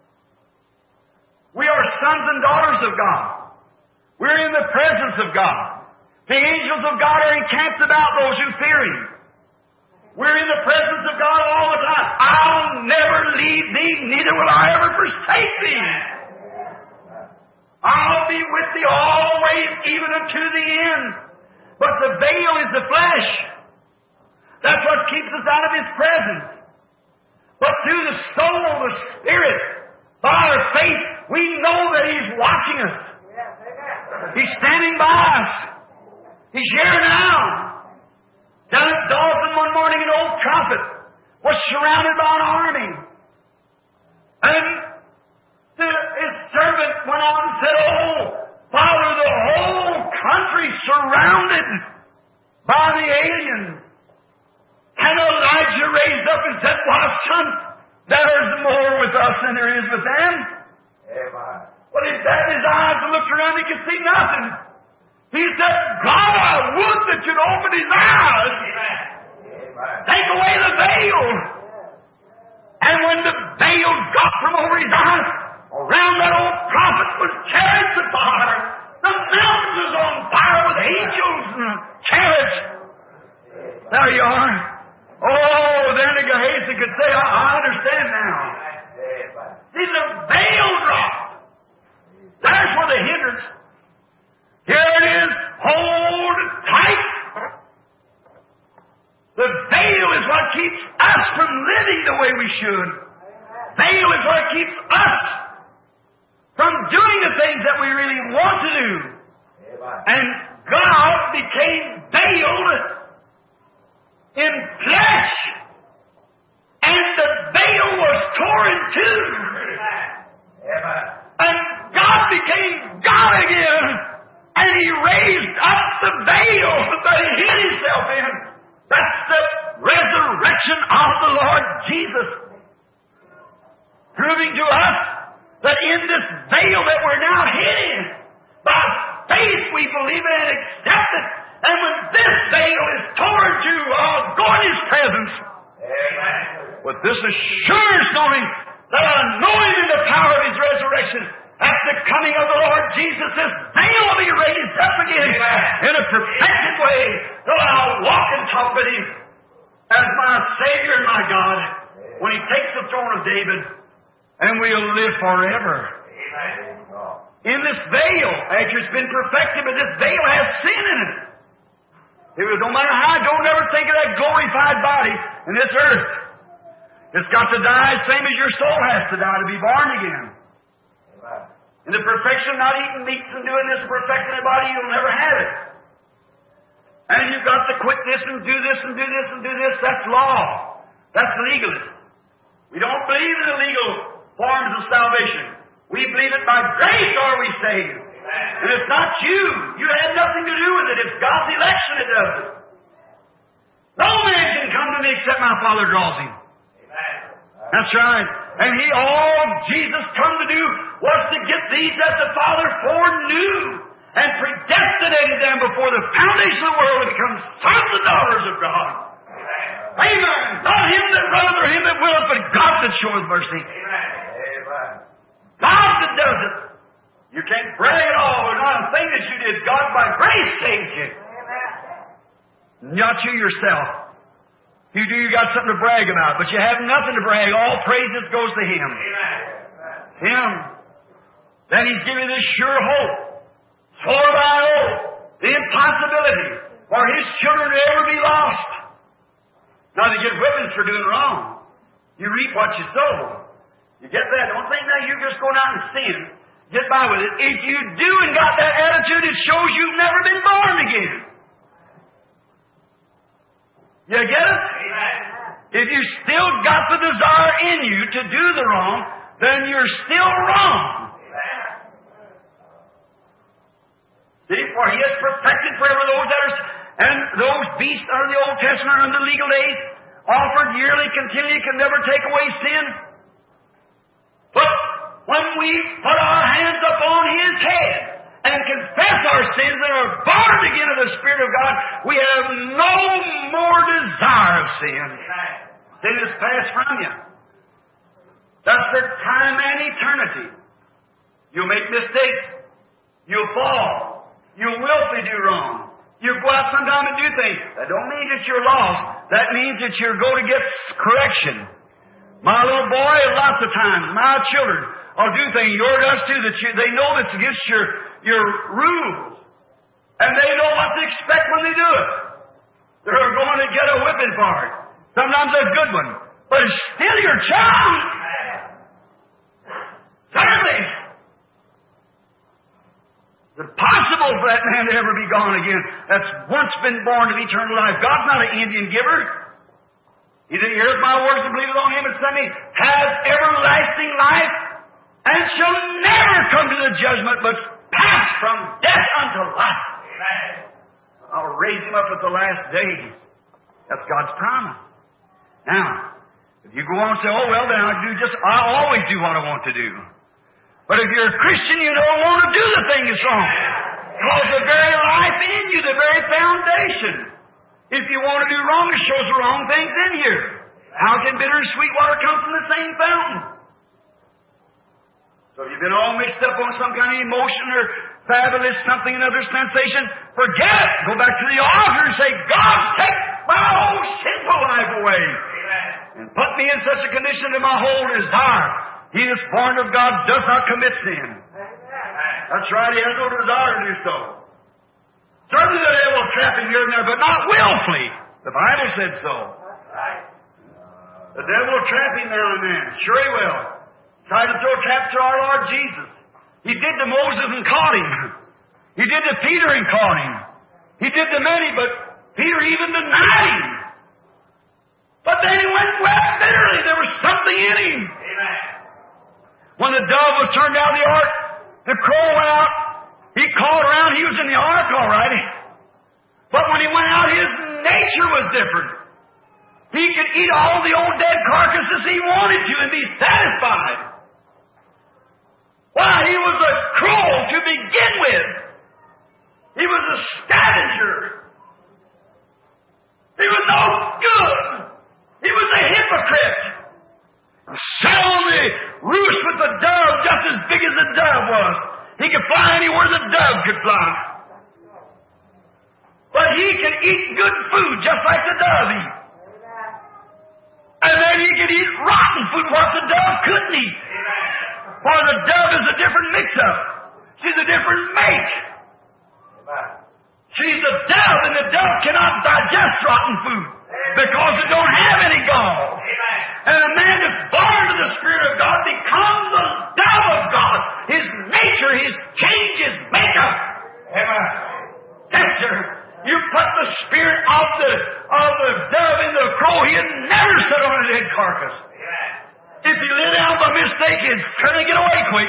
We are sons and daughters of God. We're in the presence of God. The angels of God are encamped about those who fear Him. We're in the presence of God all the time. I'll never leave thee, neither will I ever forsake thee. I'll be with thee always, even unto the end. But the veil is the flesh. That's what keeps us out of His presence. But through the soul, the Spirit, by our faith, we know that He's watching us. He's standing by us. He's here now. Down at Dawson one morning, an old prophet was surrounded by an army. And his servant went out and said, "Oh, Father, the whole country surrounded by the aliens." And Elijah raised up and said, "Why, son, there's more with us than there is with them." Amen. Well, he had his eyes and looked around, he could see nothing. He said, "God, I would that you'd open his eyes. Amen. Take away the veil." And when the veil got from over his eyes, around that old prophet was chariots of fire. The mountains was on fire with angels and chariots. There you are. Oh, then Gehazi could say, I understand now. See, the veil dropped. There's where the hindrance. Here it is. Hold tight. The veil is what keeps us from living the way we should. Veil is what keeps us from doing the things that we really want to do. And God became veiled in flesh. And the veil was torn in two. And God became God again. And He raised up the veil that He hid Himself in. That's the resurrection of the Lord Jesus. Proving to us that in this veil that we're now hid in, by faith we believe it and accept it. And when this veil is torn to, go in His presence. Amen. With this assurance knowing that I know Him in the power of His resurrection, at the coming of the Lord Jesus, this veil will be raised up again in a perfected way, that I'll walk and talk with Him as my Savior and my God when He takes the throne of David, and we'll live forever. In this veil, after it's been perfected, but this veil has sin in it. No matter how, don't ever think of that glorified body in this earth. It's got to die, same as your soul has to die to be born again. In the perfection of not eating meats and doing this and perfecting the body, you'll never have it. And you've got to quit this and do this and do this and do this. That's law. That's legalism. We don't believe in the legal forms of salvation. We believe it by grace are we saved. And it's not you. You had nothing to do with it. It's God's election that does it. No man can come to me except my Father draws him. That's right. And all Jesus come to do was to get these that the Father foreknew and predestinated them before the foundation of the world to become sons and daughters of God. Amen. Not him that runneth or him that willeth, but God that showeth mercy. Amen. God that does it. You can't brag at all. There's not a thing that you did. God by grace saved you. Not you yourself. If you do, you got something to brag about, but you have nothing to brag. All praises goes to Him. Him. Then He's given this sure hope. Swore by oath. The impossibility for His children to ever be lost. Not to get whippings for doing wrong. You reap what you sow. You get that? Don't think that you're just going out and sin. Get by with it. If you do and got that attitude, it shows you've never been born again. You get it? If you still got the desire in you to do the wrong, then you're still wrong. See, for He has perfected forever those that are, and those beasts under the Old Testament under the legal days, offered yearly, continually, can never take away sin. But when we put our hands upon His head and confess our sins and are born again of the Spirit of God, we have no more desire of sin. Sin is passed from you. That's for time and eternity. You'll make mistakes. You'll fall. You'll willfully do wrong. You go out sometime and do things. That don't mean that you're lost. That means that you're going to get correction. My little boy, lots of times, my children will do things, yours does too, that they know that's against your rules. And they know what to expect when they do it. They're going to get a whipping for it. Sometimes a good one. But it's still your child. Certainly. Is it possible for that man to ever be gone again that's once been born of eternal life? God's not an Indian giver. He that heareth my words and believeth on him and sent me has everlasting life and shall never come to the judgment, but pass from death unto life. I'll raise him up at the last days. That's God's promise. Now, if you go on and say, oh, well, then I always do what I want to do. But if you're a Christian, you don't want to do the thing that's wrong. Because the very life in you, the very foundation. If you want to do wrong, it shows the wrong things in you. How can bitter and sweet water come from the same fountain? So if you've been all mixed up on some kind of emotion or fabulous something, another sensation, forget it. Go back to the altar and say, God, take my old sinful life away. And put me in such a condition that my whole desire. He that's born of God does not commit sin. That's right, he has no desire to do so. Certainly the devil will trap him here and there, but not willfully. The Bible said so. The devil will trap him now and then. Sure he will. Tried to throw a trap to our Lord Jesus. He did to Moses and caught him. He did to Peter and caught him. He did to many, but Peter even denied him. But then he went and wept bitterly. There was something in him. Amen. When the dove was turned out of the ark, the crow went out. He called around. He was in the ark all right. But when he went out, his nature was different. He could eat all the old dead carcasses he wanted to and be satisfied. Why, he was a crow to begin with. He was a scavenger. He was no good. He was a hypocrite. Sat on the roost with the dove just as big as the dove was. He could fly anywhere the dove could fly. But he could eat good food just like the dove eats. And then he could eat rotten food what the dove couldn't eat. For the dove is a different mix-up. She's a different make. She's a dove, and the dove cannot digest rotten food because it don't have any gall. And a man that's born to the Spirit of God becomes a dove of God. His nature, his change, his makeup. Yes, sir. You put the spirit of the dove in the crow, he'd never sit on a dead carcass. If he lay down by mistake, he'd try to get away quick.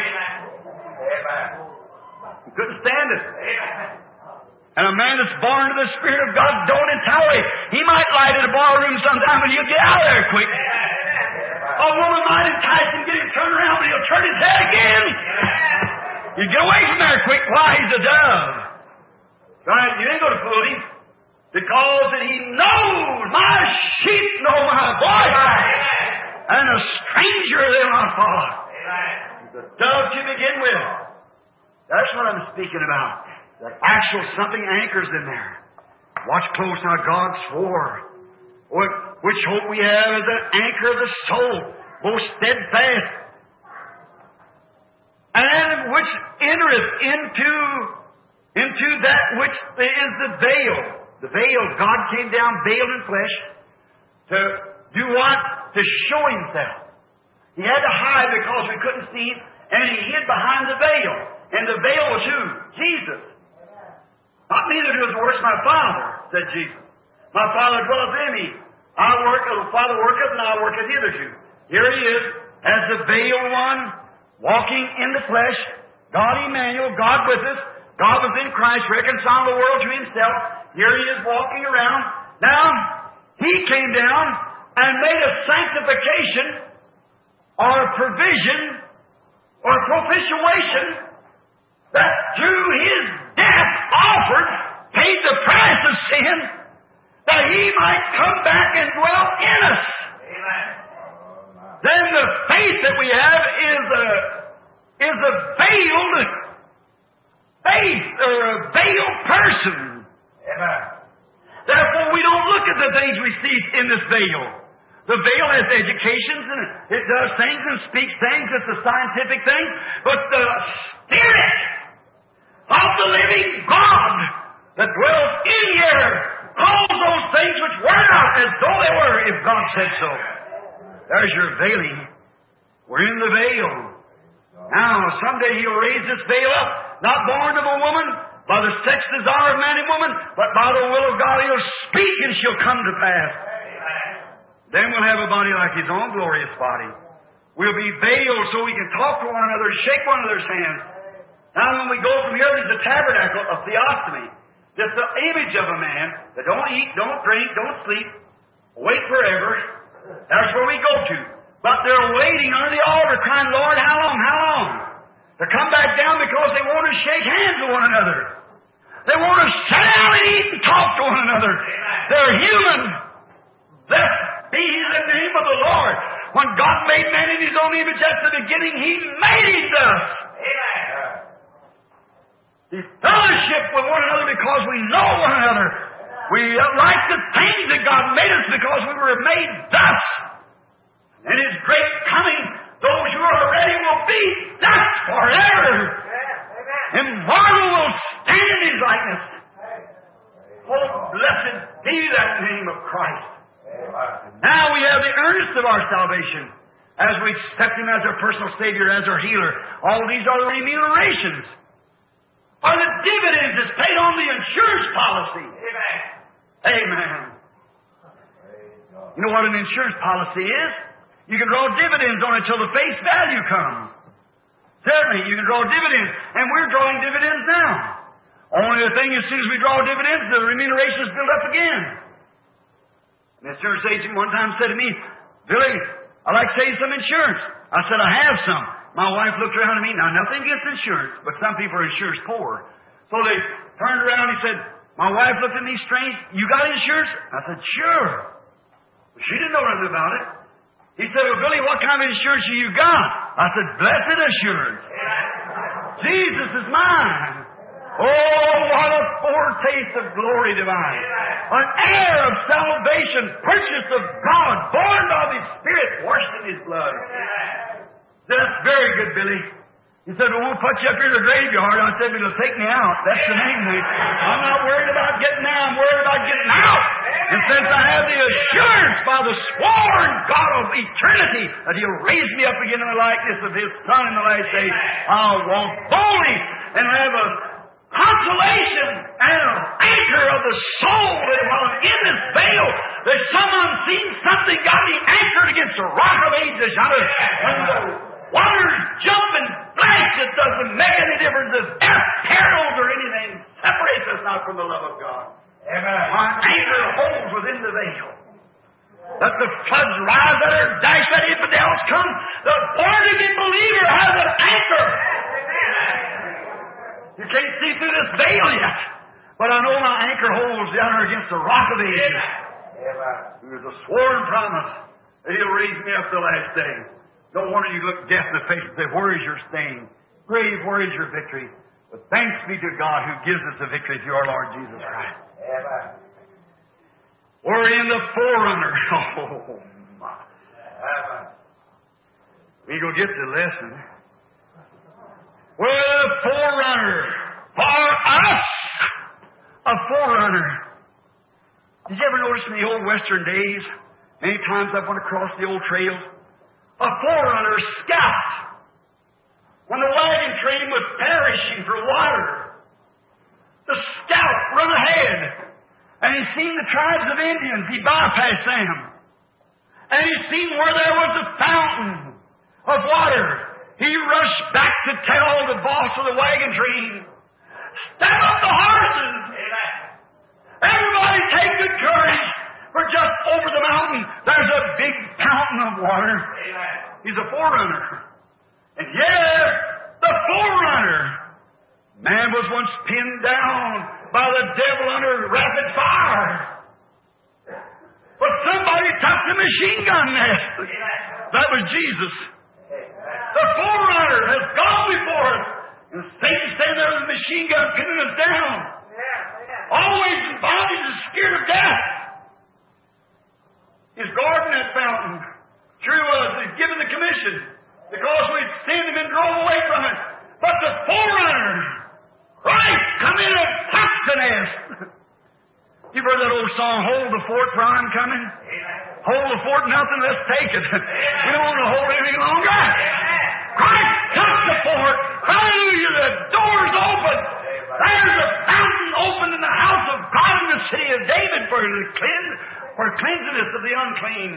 He couldn't stand it. And a man that's born to the Spirit of God don't tolerate. He might lie in a bar room sometime, but he'll get out of there quick. A woman might entice him, get him turned around, but he'll turn his head again. You get away from there quick. Why? He's a dove. Right? You ain't going to fool him. Because that he knows my sheep know my voice. And a stranger they will not follow. The dove to begin with. That's what I'm speaking about. The actual something anchors in there. Watch close how God swore. Which hope we have is an anchor of the soul, most steadfast. And which entereth into that which is the veil. The veil, God came down veiled in flesh to do what? To show Himself. He had to hide because we couldn't see Him, and He hid behind the veil. And the veil was who? Jesus. Not neither does the works my Father, said Jesus. My Father dwelleth in me. I work, the Father worketh, and I worketh hitherto. Here He is, as the veiled one, walking in the flesh, God Emmanuel, God with us. God was in Christ, reconciled the world to Himself. Here He is walking around. Now, He came down and made a sanctification or a provision or a propitiation that through His death offered, paid the price of sin, that He might come back and dwell in us. Amen. Then the faith that we have is a veiled faith, or a veiled person. Amen. Therefore, we don't look at the things we see in this veil. The veil has educations and it does things and speaks things. It's a scientific thing. But the Spirit of the living God that dwells in here calls those things which were not as though they were, if God said so. There's your veiling. We're in the veil. Now, someday He'll raise this veil up, not born of a woman, by the sex desire of man and woman, but by the will of God He'll speak and she'll come to pass. Then we'll have a body like His own glorious body. We'll be veiled so we can talk to one another, shake one another's hands. Now when we go from here, there's the tabernacle of theophany. Just the image of a man that don't eat, don't drink, don't sleep, wait forever. That's where we go to. But they're waiting under the altar crying, Lord, how long, how long? To come back down because they want to shake hands with one another. They want to sit down and eat and talk to one another. They're human. Blessed be the name of the Lord. When God made man in His own image at the beginning, He made him thus. He fellowship with one another because we know one another. We like the things that God made us because we were made thus. And His great coming, those who are ready will be thus forever. And marvel will stand in His likeness. Oh, blessed be that name of Christ. Now we have the earnest of our salvation as we accept Him as our personal Savior, as our healer. All these are the remunerations. Are the dividends that's paid on the insurance policy. Amen. You know what an insurance policy is? You can draw dividends on it until the face value comes. Certainly, you can draw dividends. And we're drawing dividends now. Only the thing, as soon as we draw dividends, the remuneration is built up again. The insurance agent one time said to me, Billy, I'd like to save some insurance. I said, I have some. My wife looked around at me. Now, nothing against insurance, but some people are insurance poor. So they turned around and he said, my wife looked at me strange. You got insurance? I said, sure. She didn't know nothing about it. He said, well, Billy, what kind of insurance have you got? I said, blessed assurance. Jesus is mine. Oh, what a foretaste of glory divine. An heir of salvation, purchased of God, born of His Spirit, washed in His blood. That's very good, Billy. He said, well, we'll put you up here in the graveyard. I said, it'll take me out. That's the main thing. I'm not worried about getting out. I'm worried about getting out. And since I have the assurance by the sworn God of eternity that He'll raise me up again in the likeness of His Son in the last day, I'll walk boldly and have a consolation and an anchor of the soul that while I'm in this veil, that some unseen something got me anchored against the rock of ages yonder. When the waters jump and flash, it doesn't make any difference if death, perils, or anything separates us not from the love of God. Amen. My anchor holds within the veil. Let the floods rise at her, dash at infidels come. The born-again believer has an anchor. You can't see through this veil yet, but I know my anchor holds down against the rock of ages. There's a sworn promise that He'll raise me up the last day. No wonder you look death in the face and say, where is your stain? Grave, where is your victory? But thanks be to God who gives us the victory through our Lord Jesus Christ. We're in the forerunner. Oh, my. We go get the lesson. We're the forerunner for us. A forerunner. Did you ever notice in the old Western days, many times I've went across the old trails, a forerunner scout. When the wagon train was perishing for water, the scout run ahead, and he seen the tribes of Indians. He bypassed them. And he seen where there was a fountain of water. He rushed back to tell the boss of the wagon train, step up the horses! Everybody take good courage, for just over the mountain there's a big fountain of water. He's a forerunner. And the forerunner. Man was once pinned down by the devil under rapid fire. But somebody took the machine gun nest. That was Jesus. The forerunner has gone before us. And Satan standing there with a machine gun pinning us down. Always in fountain. True was, he's given the commission because we'd sinned him and drove away from it. But the forerunner, Christ, come in and touch the nest. You've heard that old song, Hold the Fort, for I'm coming? Hold the fort, nothing, let's take it. We don't want to hold it any longer. Christ, touch the fort. Hallelujah, the door's open. There's a fountain open in the house of God in the city of David for cleansiness of the unclean.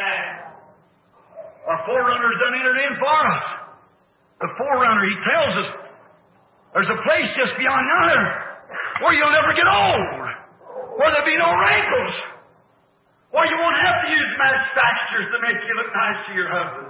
Our forerunner's done entered in for us. The forerunner, he tells us, there's a place just beyond yonder where you'll never get old, where there'll be no wrinkles, where you won't have to use manufacturers to make you look nice to your husband.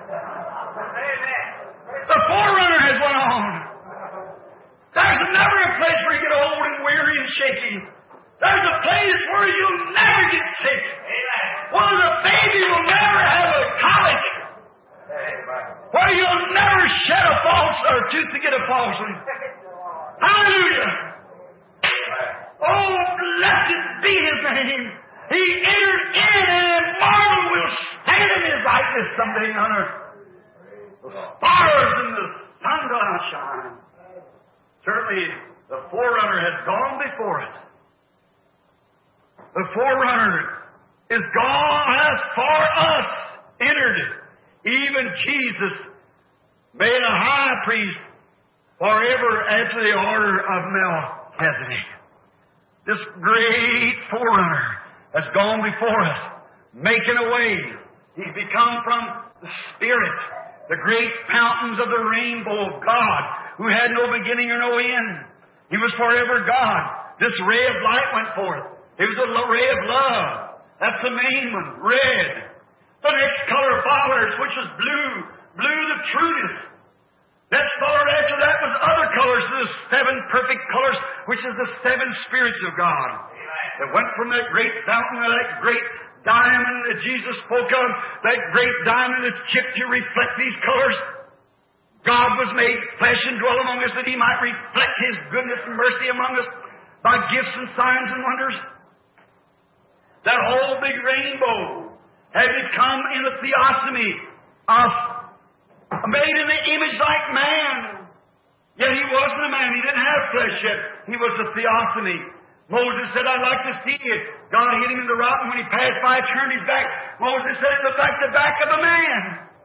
The forerunner has went on. There's never a place where you get old and weary and shaky. There's a place where you'll never get sick. Where the baby will never have a colic. Where you'll never shed a false or tooth to get a false one. Hallelujah. Oh, blessed be His name. He entered in, and marvel will stand in His likeness someday on earth. The stars and the sun will shine. Certainly, the forerunner has gone before us. The forerunner is gone as for us, entered. Even Jesus made a high priest forever after the order of Melchizedek. This great forerunner has gone before us, making a way. He's become from the Spirit, the great fountains of the rainbow of God, who had no beginning or no end. He was forever God. This ray of light went forth. It was a ray of love. That's the main one, red. The next color followed, which was blue. Blue the truest. Next followed after that was other colors, the 7 perfect colors, which is the 7 spirits of God. It went from that great fountain, that great diamond that Jesus spoke of, that great diamond that's chipped to reflect these colors. God was made flesh and dwell among us that He might reflect His goodness and mercy among us by gifts and signs and wonders. That whole big rainbow had become in the theophany of made in the image like man. Yet He wasn't a man. He didn't have flesh yet. He was a theophany. Moses said, I'd like to see it. God hit him in the rock, and when he passed by, turned his back. Moses said, it looked like the back of a man.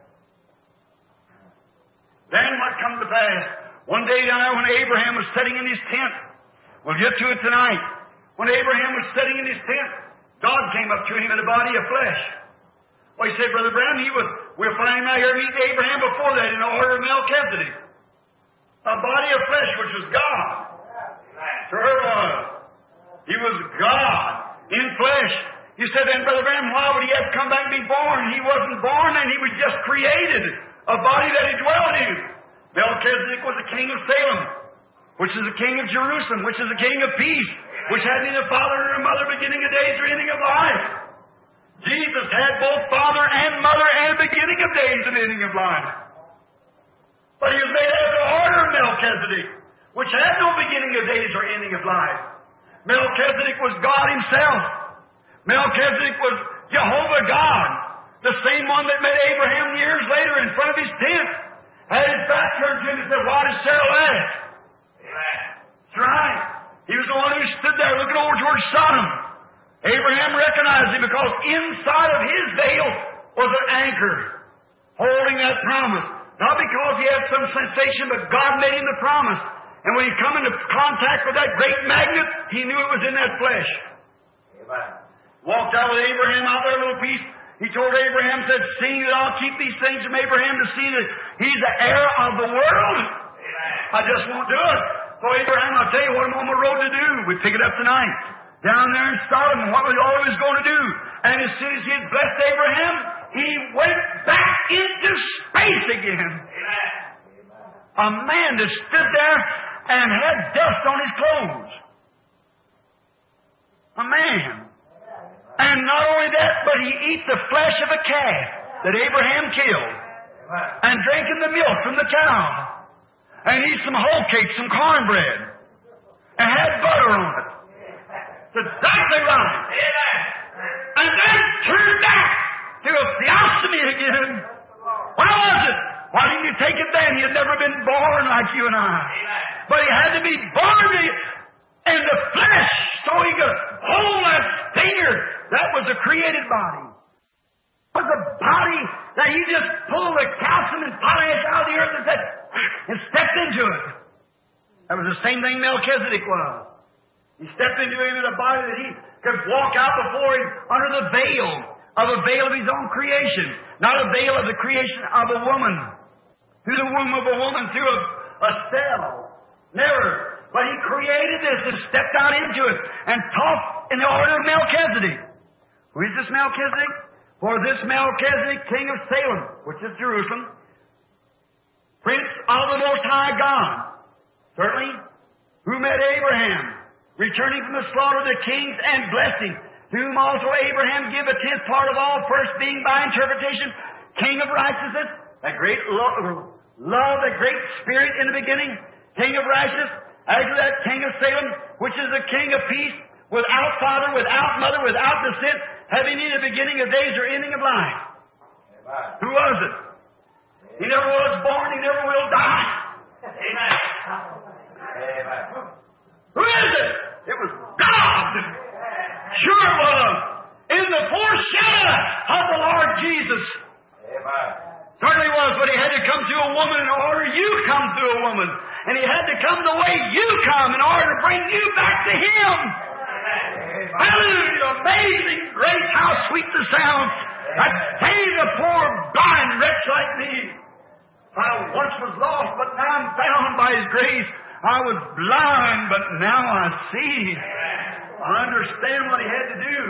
Then what come to pass? One day down there when Abraham was sitting in his tent, we'll get to it tonight. When Abraham was sitting in his tent, God came up to him in a body of flesh. Well, he said, Brother Branham, we'll find out here meet Abraham before that in the order of Melchizedek. A body of flesh, which was God. Sure was. He was God in flesh. You said, then, Brother Branham, why would He have to come back and be born? He wasn't born, and He was just created. A body that He dwelt in. Melchizedek was the king of Salem, which is the king of Jerusalem, which is the king of peace, which had neither father nor mother, beginning of days or ending of life. Jesus had both father and mother and beginning of days and ending of life. But He was made after the order of Melchizedek, which had no beginning of days or ending of life. Melchizedek was God Himself. Melchizedek was Jehovah God, the same one that met Abraham years later in front of his tent. Had his back turned to him and said, why does Sarah laugh? That's right. He was the one who stood there looking over towards Sodom. Abraham recognized him because inside of his veil was an anchor holding that promise. Not because he had some sensation, but God made him the promise. And when he come into contact with that great magnet, he knew it was in that flesh. Amen. Walked out with Abraham out there a little piece. He told Abraham, said, seeing that I'll keep these things from Abraham to see that he's the heir of the world, I just won't do it. So Abraham, I'll tell you what I'm on the road to do. We pick it up tonight. Down there in Sodom, what was all he was going to do? And as soon as he had blessed Abraham, he went back into space again. A man that stood there and had dust on his clothes. A man. And not only that, but he eat the flesh of a calf that Abraham killed. And drinking the milk from the cow. And eat some whole cake, some cornbread. And had butter on it. That's exactly right. And then turned back to to a theophany again. Why was it? Why didn't you take it then? He had never been born like you and I. But he had to be born in the flesh so he could hold that finger. That was a created body. It was a body that he just pulled the calcium and potash out of the earth and stepped into it. That was the same thing Melchizedek was. He stepped into him in a body that he could walk out before him under the veil of his own creation. Not a veil of the creation of a woman. Through the womb of a woman, through a cell. Never. But he created this and stepped out into it and taught in the order of Melchizedek. Who is this Melchizedek? For this Melchizedek, king of Salem, which is Jerusalem, prince of the Most High God, certainly, who met Abraham, returning from the slaughter of the kings and blessing, to whom also Abraham gave a tenth part of all, first being by interpretation, king of righteousness, that great love, that great spirit in the beginning, king of righteousness, after that king of Salem, which is the king of peace, without father, without mother, without descent, having neither beginning of days or ending of life. Amen. Who was it? He never was born, he never will die. Amen. Amen. Who is it? It was God. Sure it was. In the foreshadow of the Lord Jesus. Amen. Certainly was, but he had to come through a woman in order you come through a woman. And he had to come the way you come in order to bring you back to him. Amen. Hallelujah! Amazing grace, how sweet the sound that saved a poor blind wretch like me. I once was lost, but now I'm found by his grace. I was blind, but now I see. I understand what he had to do.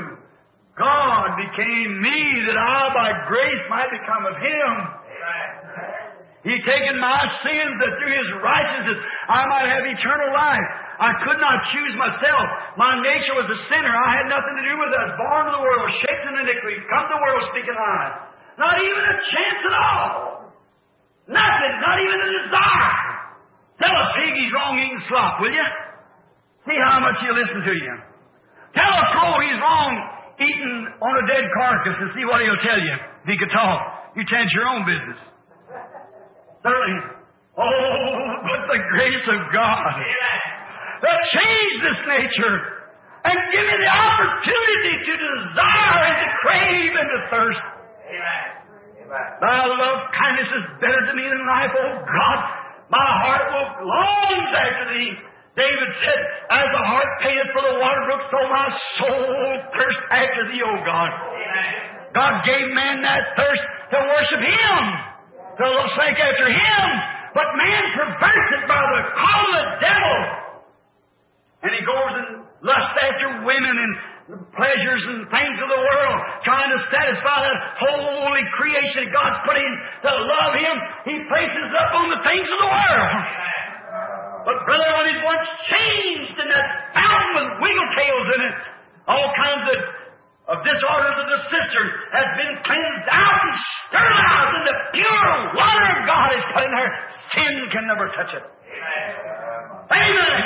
God became me that I by grace might become of him. He taken my sins that through his righteousness I might have eternal life. I could not choose myself. My nature was a sinner. I had nothing to do with it. I was born to the world, shaped in iniquity, come to the world speaking lies. Not even a chance at all. Nothing, not even a desire. Tell a pig he's wrong eating slop, will you? See how much he'll listen to you. Tell a crow he's wrong eating on a dead carcass and see what he'll tell you. If he could talk, you tend your own business. Certainly. Oh, but the grace of God that changed this nature and give me the opportunity to desire and to crave and to thirst. Amen. Thy love kindness is better to me than life, oh God. My heart longs after thee. David said, as the heart panteth for the water brook, so my soul thirsts after thee, O God. Amen. God gave man that thirst to worship him, to seek after him. But man perverts it by the call of the devil. And he goes and lusts after women and pleasures and things of the world, trying to satisfy that holy creation that God's put in to love him. He places up on the things of the world. But brother, when he's once changed in that fountain with wiggle tails in it, all kinds of disorders of the sisters has been cleansed out and sterilized, and the pure water of God is put in there. Sin can never touch it. Amen. Amen.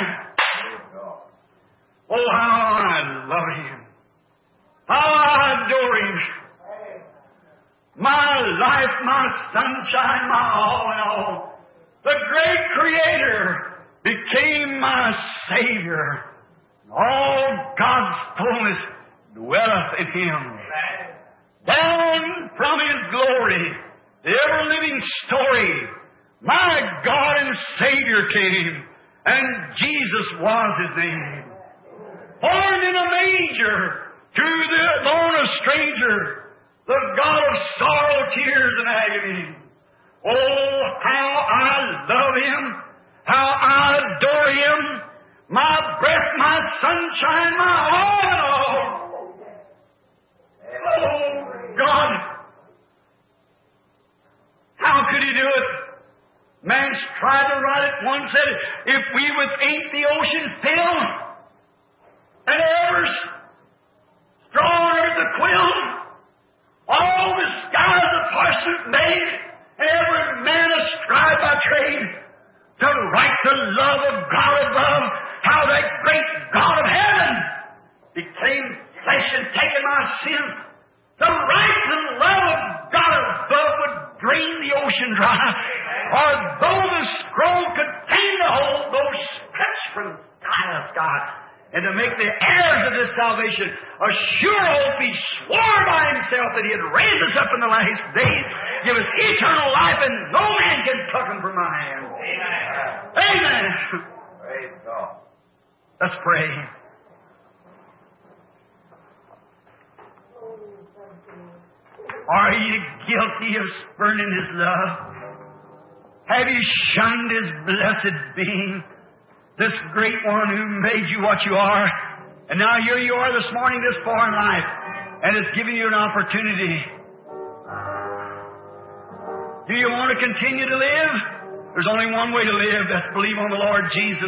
Oh, how I love him. How I adore him. My life, my sunshine, my all in all. The great Creator became my Savior. All God's fullness dwelleth in him. Down from his glory, the ever-living story, my God and Savior came, and Jesus was his name. Born in a manger, to the lone a stranger, the God of sorrow, tears, and agony. Oh, how I love him, how I adore him, my breath, my sunshine, my all in all. Oh, God, how could he do it? Man's tried to write it. One said, if we with ink the ocean fill, and every straw earth a quill, all the skies a parchment made, and every man a scribe by trade, to write the love of God above, how that great God of heaven became flesh and taken my sin, The rights and love of God above would drain the ocean dry. Or though the scroll contained the whole, those stretched from sky to sky. And to make the heirs of this salvation a sure hope, He swore by Himself that He'd raise us up in the last days, give us eternal life, and no man can pluck them from my hand. Amen. Amen. Praise God. Let's pray. Are you guilty of spurning His love? Have you shunned His blessed being? This great one who made you what you are. And now here you are this morning, this far in life. And it's giving you an opportunity. Do you want to continue to live? There's only one way to live. That's believe on the Lord Jesus.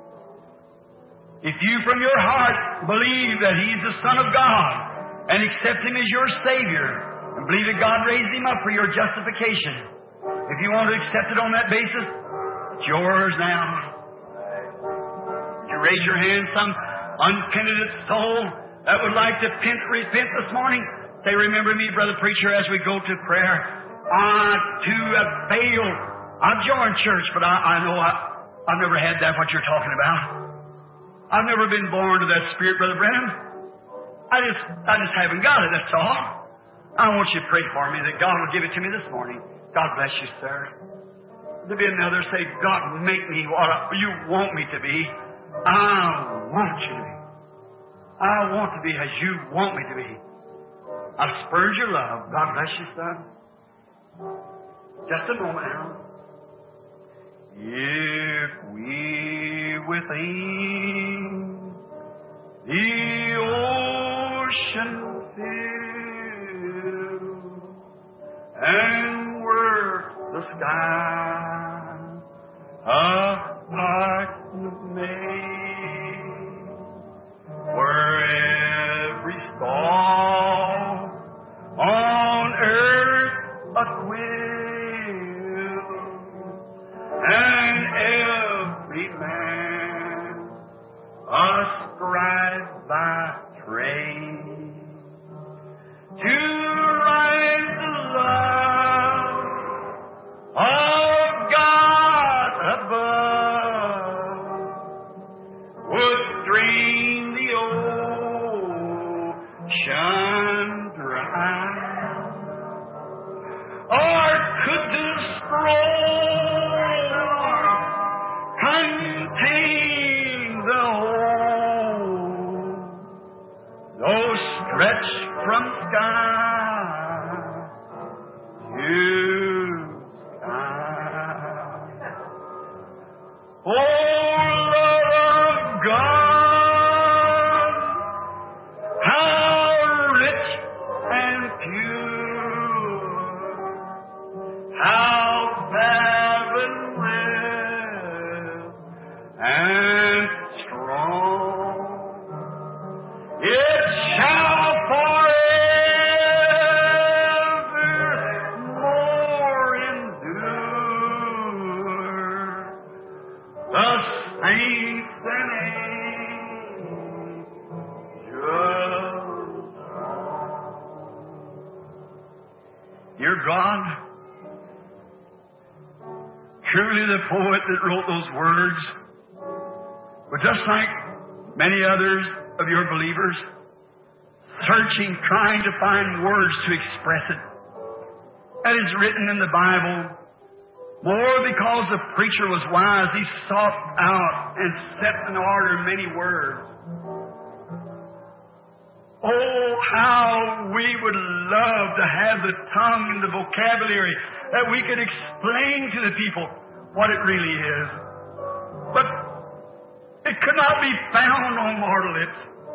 If you from your heart believe that He's the Son of God and accept Him as your Savior and believe that God raised Him up for your justification, if you want to accept it on that basis, it's yours now. Raise your hand, some unpenitent soul that would like to repent this morning. Say, remember me, brother preacher, as we go to prayer. I, too, have failed. I've joined church, but I know I've never had that, what you're talking about. I've never been born to that spirit, Brother Branham. I just haven't got it, that's all. I want you to pray for me that God will give it to me this morning. God bless you, sir. There'll be another say, God, make me what you want me to be. I want you to be. I want to be as you want me to be. I've spurred your love. God bless you, son. Just a moment now. If we within the ocean fill and work the sky apart made, where every star on earth a quill, and every man a scribe by trade, to rise the love of God above would drain the ocean dry, or could the scroll contain the whole, though stretched from sky to sky? Oh, love of God, how rich and pure, how heaven well and strong, it shall forevermore endure. The saints and angels. Dear God, truly the poet that wrote those words was just like many others of your believers, searching, trying to find words to express it. That is written in the Bible. More because the preacher was wise, he sought out and set in order many words. Oh, how we would love to have the tongue and the vocabulary that we could explain to the people what it really is. But it could not be found on mortal lips.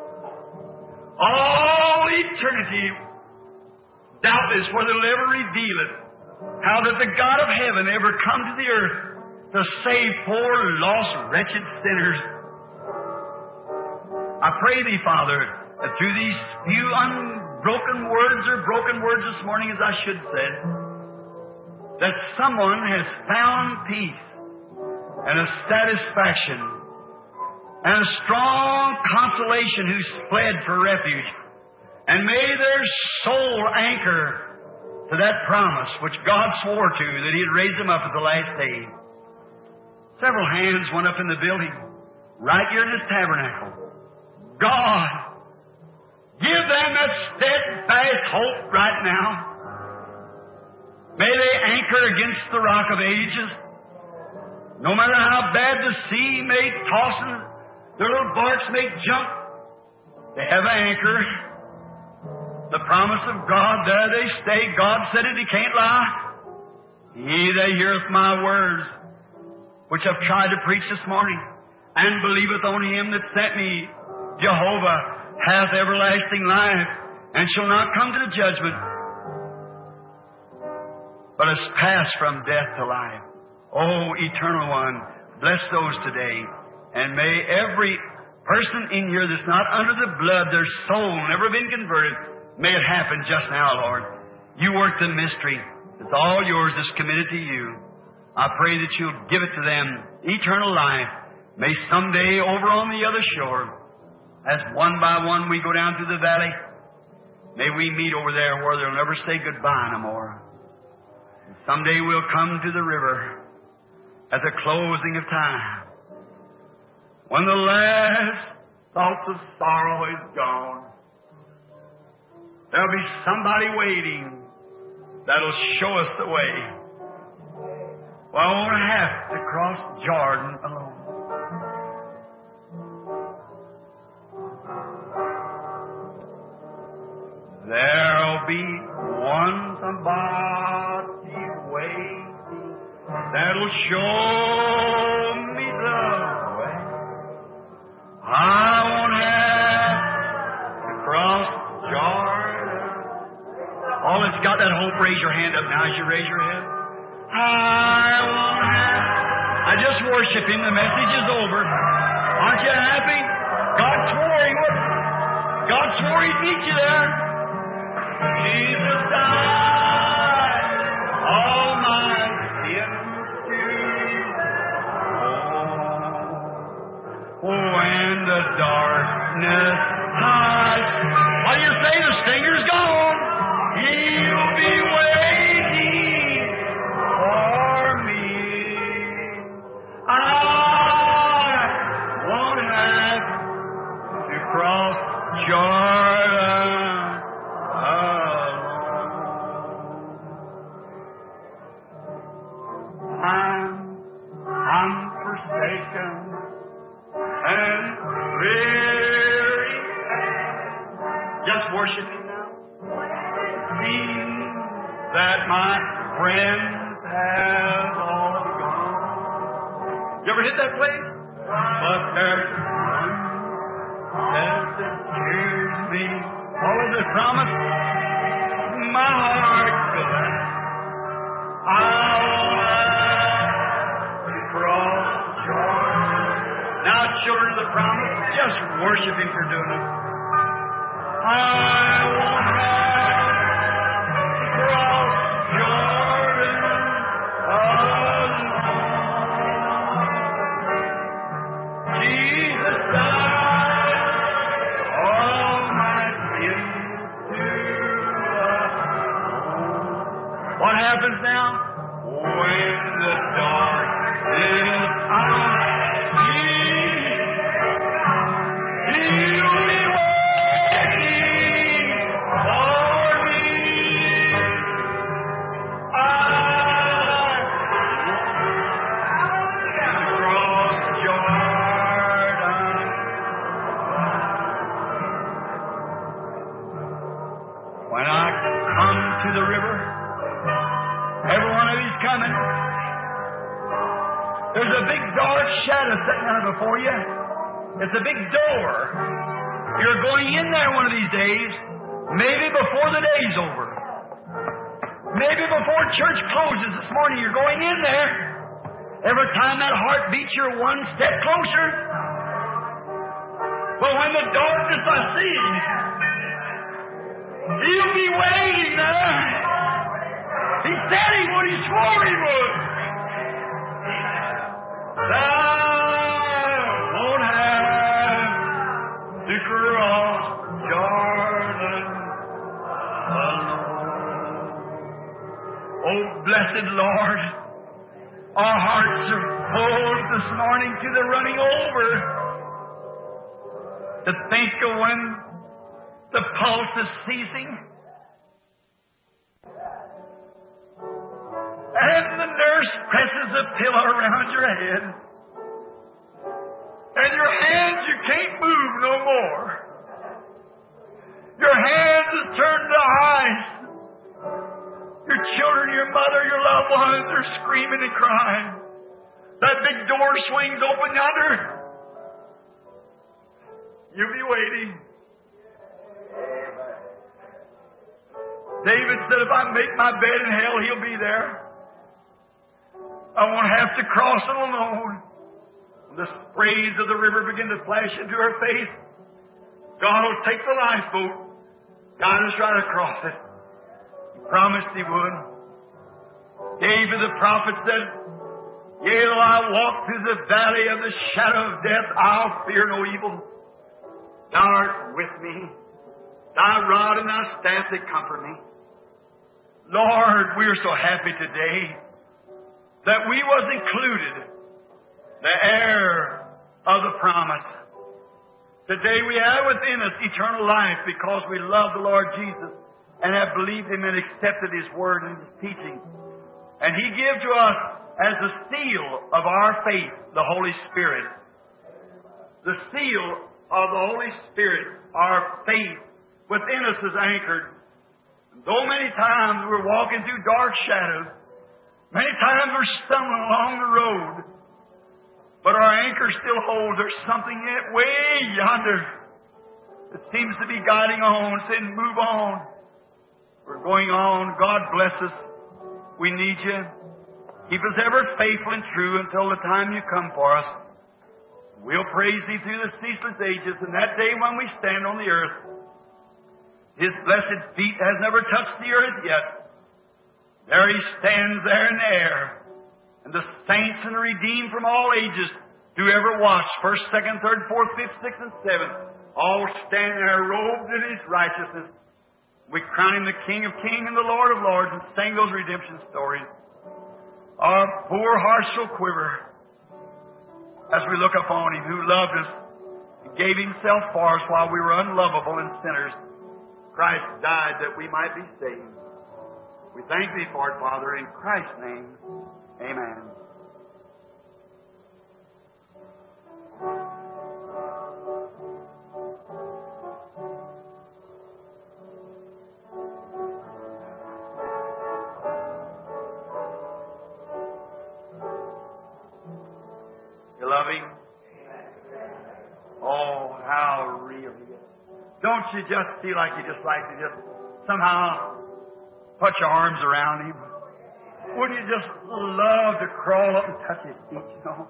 All eternity, doubtless, where they'll ever reveal it, how that the God of heaven ever come to the earth to save poor, lost, wretched sinners. I pray Thee, Father, that through these few unbroken words or broken words this morning, as I should say, that someone has found peace and a satisfaction and a strong consolation who's fled for refuge And may their soul anchor to that promise which God swore to, that He'd raise them up at the last day. Several hands went up in the building, right here in this tabernacle. God, give them that steadfast hope right now. May they anchor against the rock of ages. No matter how bad the sea may toss them, their little barks may jump, they have an anchor. The promise of God, there they stay. God said it, He can't lie. He that heareth my words, which I've tried to preach this morning, and believeth on Him that sent me, Jehovah, hath everlasting life, and shall not come to the judgment, but is passed from death to life. Oh, Eternal One, bless those today, and may every person in here that's not under the blood, their soul never been converted, may it happen just now, Lord. You work the mystery. It's all yours. It's committed to you. I pray that you'll give it to them, eternal life. May someday over on the other shore, as one by one we go down through the valley, may we meet over there where they'll never say goodbye no more. And someday we'll come to the river at the closing of time, when the last thoughts of sorrow is gone. There'll be somebody waiting that'll show us the way. Well, I won't have to cross Jordan alone. There'll be one somebody waiting that'll show me the way. I won't have to cross Jordan. All that's got that hope, raise your hand up now as you raise your head. I just worship Him. The message is over. Aren't you happy? God swore He would. God swore He'd meet you there. Jesus died all my sins to when the darkness hides. What do you say? The stinger's gone. He'll be waiting for me. I won't have to cross Jordan alone. I'm forsaken and weary. Just worship Him now. Seems that my friends have all gone. You ever hit that place? But there's one that cheers me. What was the promise? My heart glad. I'll have to cross Jordan. Now, children of the promise, just worship Him for doing it. I won't have to cross Jordan alone. Jesus died all my sins to atone. What happens now? When the darkness He'll be waiting for me. Cross Jordan. When I come to the river, every one of you's coming. There's a big dark shadow sitting there before you. It's a big door. You're going in there one of these days, maybe before the day's over. Maybe before church closes this morning, you're going in there. Every time that heart beats, you're one step closer. But when the darkness I see, He'll be waiting there. He said He would. He swore He would. Thou won't have to cross Jordan Oh, blessed Lord, our hearts are full this morning to the running over. To think of when the pulse is ceasing and the nurse presses a pillow around your head and your hands, you can't move no more. Your hands are turned to ice. Your children, your mother, your loved ones are screaming and crying. That big door swings open yonder. You'll be waiting. David said, if I make my bed in hell, He'll be there. I won't have to cross it alone. When the sprays of the river begin to flash into her face, God will take the lifeboat, guide us right across it. He promised He would. David the prophet said, yea, though I walk through the valley of the shadow of death, I'll fear no evil. Thou art with me. Thy rod and thy staff, they comfort me. Lord, we're so happy today that we was included, the heir of the promise. Today we have within us eternal life because we love the Lord Jesus and have believed Him and accepted His Word and His teaching. And He gave to us as the seal of our faith, the Holy Spirit. The seal of the Holy Spirit, our faith within us is anchored. And though many times we're walking through dark shadows, many times we're stumbling along the road, but our anchor still holds. There's something yet way yonder that seems to be guiding on, saying, move on. We're going on. God bless us. We need You. Keep us ever faithful and true until the time You come for us. We'll praise Thee through the ceaseless ages, and that day when we stand on the earth, His blessed feet has never touched the earth yet. There He stands there in the air, and the saints and the redeemed from all ages do ever watch, 1st, 2nd, 3rd, 4th, 5th, 6th, and 7th, all stand there robed in His righteousness. We crown Him the King of Kings and the Lord of Lords and sing those redemption stories. Our poor hearts shall quiver as we look upon Him who loved us and gave Himself for us while we were unlovable and sinners. Christ died that we might be saved. We thank Thee for it, Father, in Christ's name. Amen. You love Him? Oh, how real He is. Don't you just feel like you just like to just somehow put your arms around Him? Wouldn't you just love to crawl up and touch His feet, you know?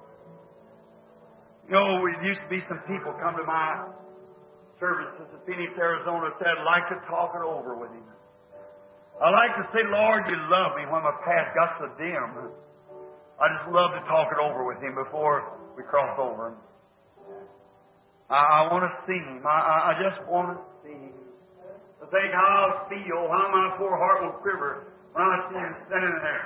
You know, there used to be some people come to my services in Phoenix, Arizona, said, I'd like to talk it over with Him. I like to say, Lord, You love me when my path got so dim. I just love to talk it over with Him before we cross over. I want to see Him. I just want to see Him. To think how I'll feel, how my poor heart will quiver when I see Him standing there.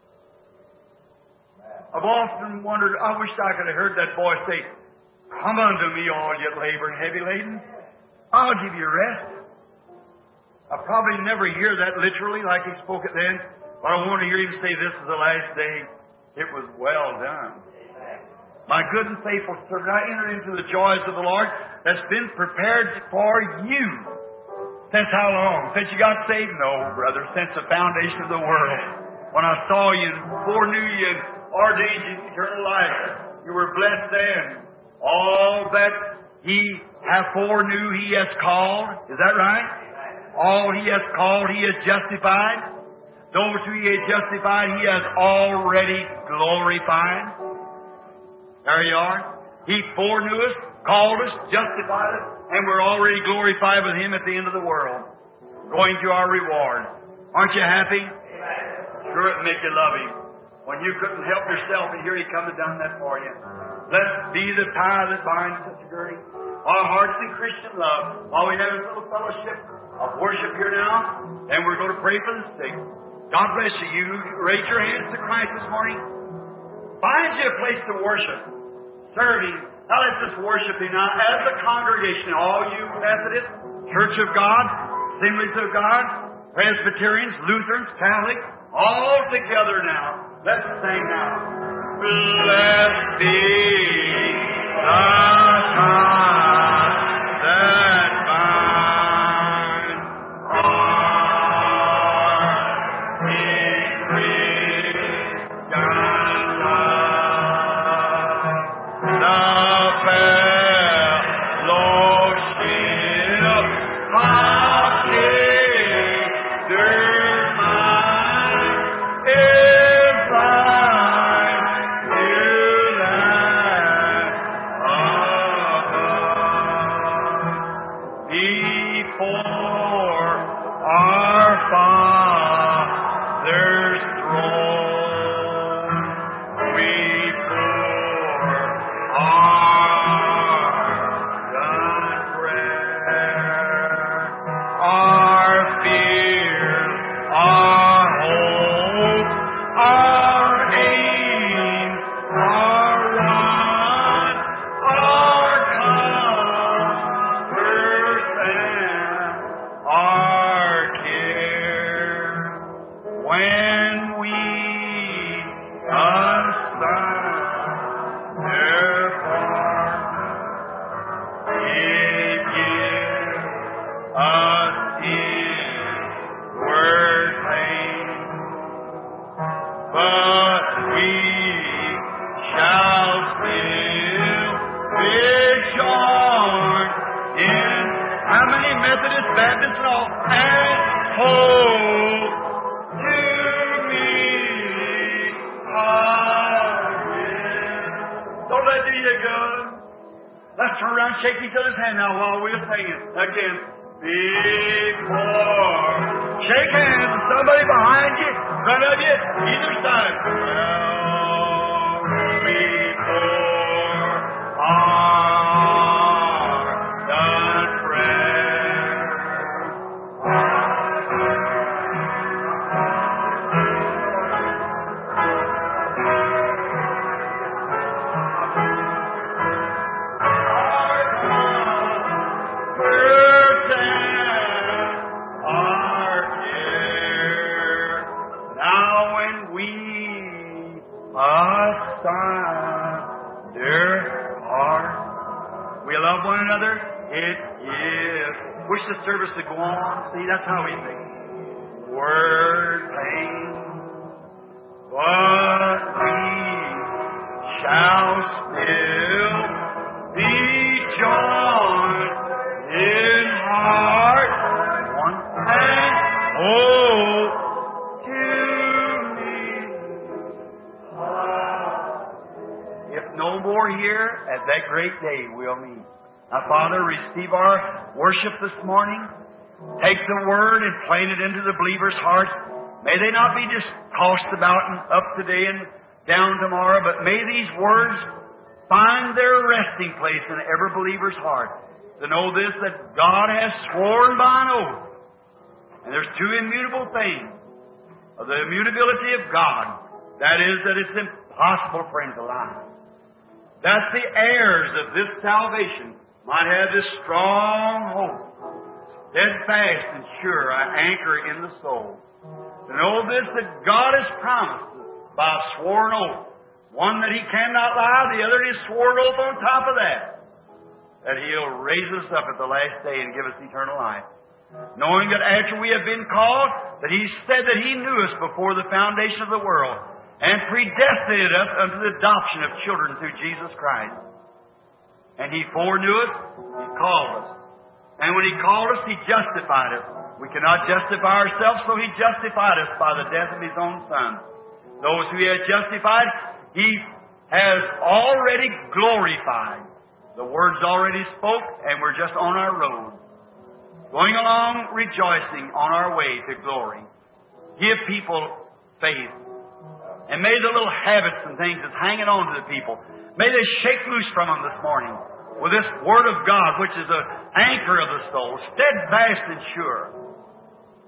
I've often wondered, I wish I could have heard that voice say, come unto me, all ye labor and heavy laden. I'll give you rest. I probably never hear that literally like He spoke it then, but I want to hear Him say, this is the last day. It was well done. My good and faithful servant, I enter into the joys of the Lord that's been prepared for you. Since how long? Since you got saved? No, brother. Since the foundation of the world. When I saw you and foreknew you and ordained you to eternal life, you were blessed then. All that He hath foreknew, He has called. Is that right? All He has called, He has justified. Those who He has justified, He has already glorified. There you are. He foreknew us, called us, justified us, and we're already glorified with Him at the end of the world, going to our reward. Aren't you happy? Sure, it make you love Him. When you couldn't help yourself, and here He come and done that for you. Blessed be the tie that binds such a girding our hearts in Christian love. While we have this little fellowship of worship here now, and we're going to pray for the sick. God bless you. You raise your hands to Christ this morning. Find you a place to worship. Serve Him. Now let's just worship Him now as a congregation. All you Methodists, Church of God, Assemblies of God, Presbyterians, Lutherans, Catholics, all together now. Let's sing now. Blessed be the God that binds our increased God love. The fellowship of His mind is thine to before our Father's throne, we pour our done prayer, our fears, our hope, our aim, our want, our comfort and our care. When we assign their partner, it gives us inward pain. But we shall still be joined in how many Methodist, Baptist, and all, and hope to meet again. Don't that do you good? Let's turn around and shake each other's hand now while we're singing again. Before. Shake hands with somebody behind you, in front of you, either side. Before our done prayer. Our care. Now when we asunder heart, we love one another. It is. Wish the service to go on. See, that's how we think. Word pain, but we shall still be joined in heart, one and hope to meet. If no more here, at that great day we'll meet. Now, Father, receive our worship this morning. Take the Word and plant it into the believer's heart. May they not be just tossed about and up today and down tomorrow, but may these words find their resting place in every believer's heart. To know this, that God has sworn by an oath. And there's two immutable things. The immutability of God. That is, that it's impossible for Him to lie. That's the heirs of this salvation might have this strong hope, steadfast and sure, an anchor in the soul. To know this, that God has promised us by a sworn oath, one that He cannot lie, the other His sworn oath on top of that He'll raise us up at the last day and give us eternal life. Knowing that after we have been called, that He said that He knew us before the foundation of the world and predestinated us unto the adoption of children through Jesus Christ. And He foreknew us, He called us. And when He called us, He justified us. We cannot justify ourselves, so He justified us by the death of His own Son. Those who He has justified, He has already glorified. The Word's already spoke, and we're just on our road. Going along, rejoicing on our way to glory. Give people faith. And may the little habits and things that's hanging on to the people, may they shake loose from them this morning with this Word of God, which is an anchor of the soul, steadfast and sure.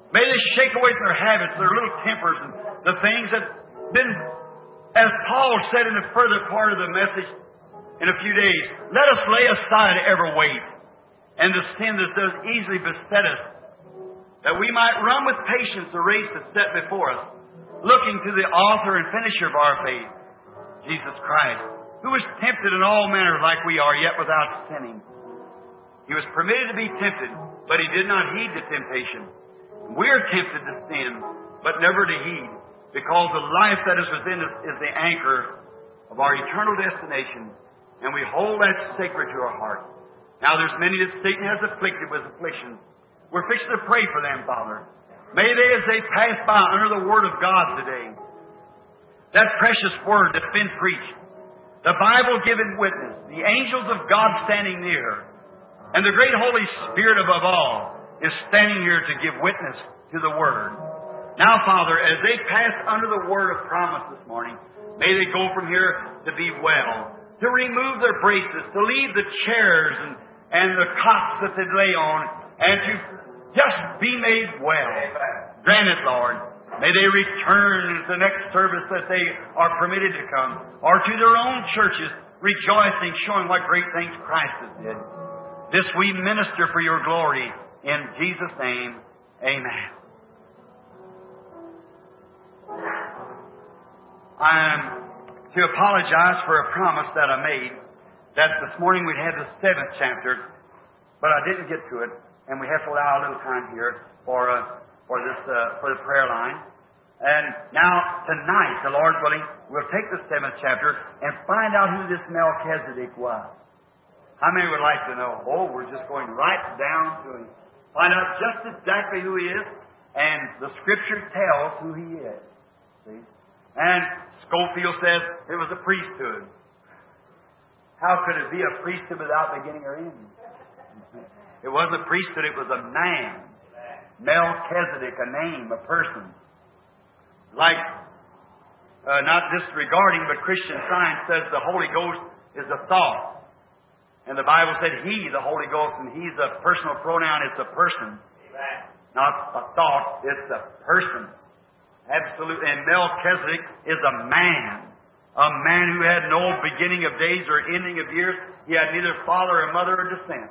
May they shake away their habits, their little tempers, and the things that been, as Paul said in the further part of the message in a few days, let us lay aside every weight and the sin that does easily beset us, that we might run with patience the race that's set before us, looking to the author and finisher of our faith, Jesus Christ, who was tempted in all manners like we are, yet without sinning. He was permitted to be tempted, but He did not heed the temptation. We are tempted to sin, but never to heed, because the life that is within us is the anchor of our eternal destination, and we hold that sacred to our heart. Now there's many that Satan has afflicted with afflictions. We're fixing to pray for them, Father. May they, as they pass by under the Word of God today, that precious Word that's been preached, the Bible-given witness, the angels of God standing near, and the great Holy Spirit above all is standing here to give witness to the Word. Now, Father, as they pass under the Word of promise this morning, may they go from here to be well, to remove their braces, to leave the chairs and the cots that they lay on, and to just be made well. Grant it, Lord. May they return to the next service that they are permitted to come, or to their own churches, rejoicing, showing what great things Christ has did. This we minister for Your glory. In Jesus' name, amen. I am to apologize for a promise that I made, that this morning we'd have the 7th chapter, but I didn't get to it, and we have to allow a little time here for the prayer line. And now, tonight, the Lord willing, we'll take the 7th chapter and find out who this Melchizedek was. How many would like to know? Oh, we're just going right down to him. Find out just exactly who he is, and the Scripture tells who he is. See? And Schofield says it was a priesthood. How could it be a priesthood without beginning or end? It wasn't a priesthood, it was a man. Melchizedek, a name, a person. Like, not disregarding, but Christian Science says the Holy Ghost is a thought. And the Bible said He, the Holy Ghost, and He's a personal pronoun, it's a person. Not a thought, it's a person. Absolutely. And Melchizedek is a man. A man who had no beginning of days or ending of years. He had neither father or mother or descent.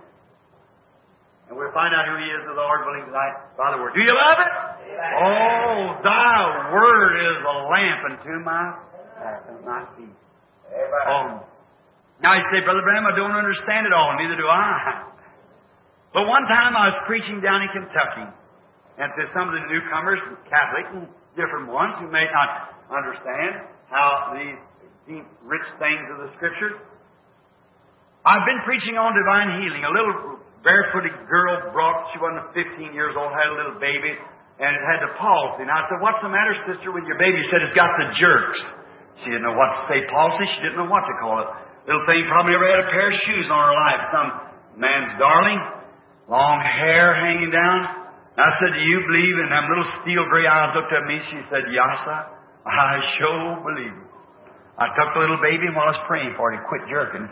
And we'll find out who he is, the Lord willing, tonight by the Word. Do you love it? Oh, Thy Word is a lamp unto my path and my feet. Oh. Now you say, Brother Branham, I don't understand it all. Neither do I. But one time I was preaching down in Kentucky, and to some of the newcomers, Catholic and different ones who may not understand how these deep, rich things of the Scriptures, I've been preaching on divine healing. A little barefooted girl she wasn't 15 years old, had a little baby, and it had the palsy. And I said, what's the matter, sister, with your baby? She said, it's got the jerks. She didn't know what to say palsy. She didn't know what to call it. Little thing probably never had a pair of shoes on her life. Some man's darling, long hair hanging down. I said, do you believe? And them little steel gray eyes looked at me. She said, yassa, I sure believe it. I took the little baby, and while I was praying for it, quit jerking.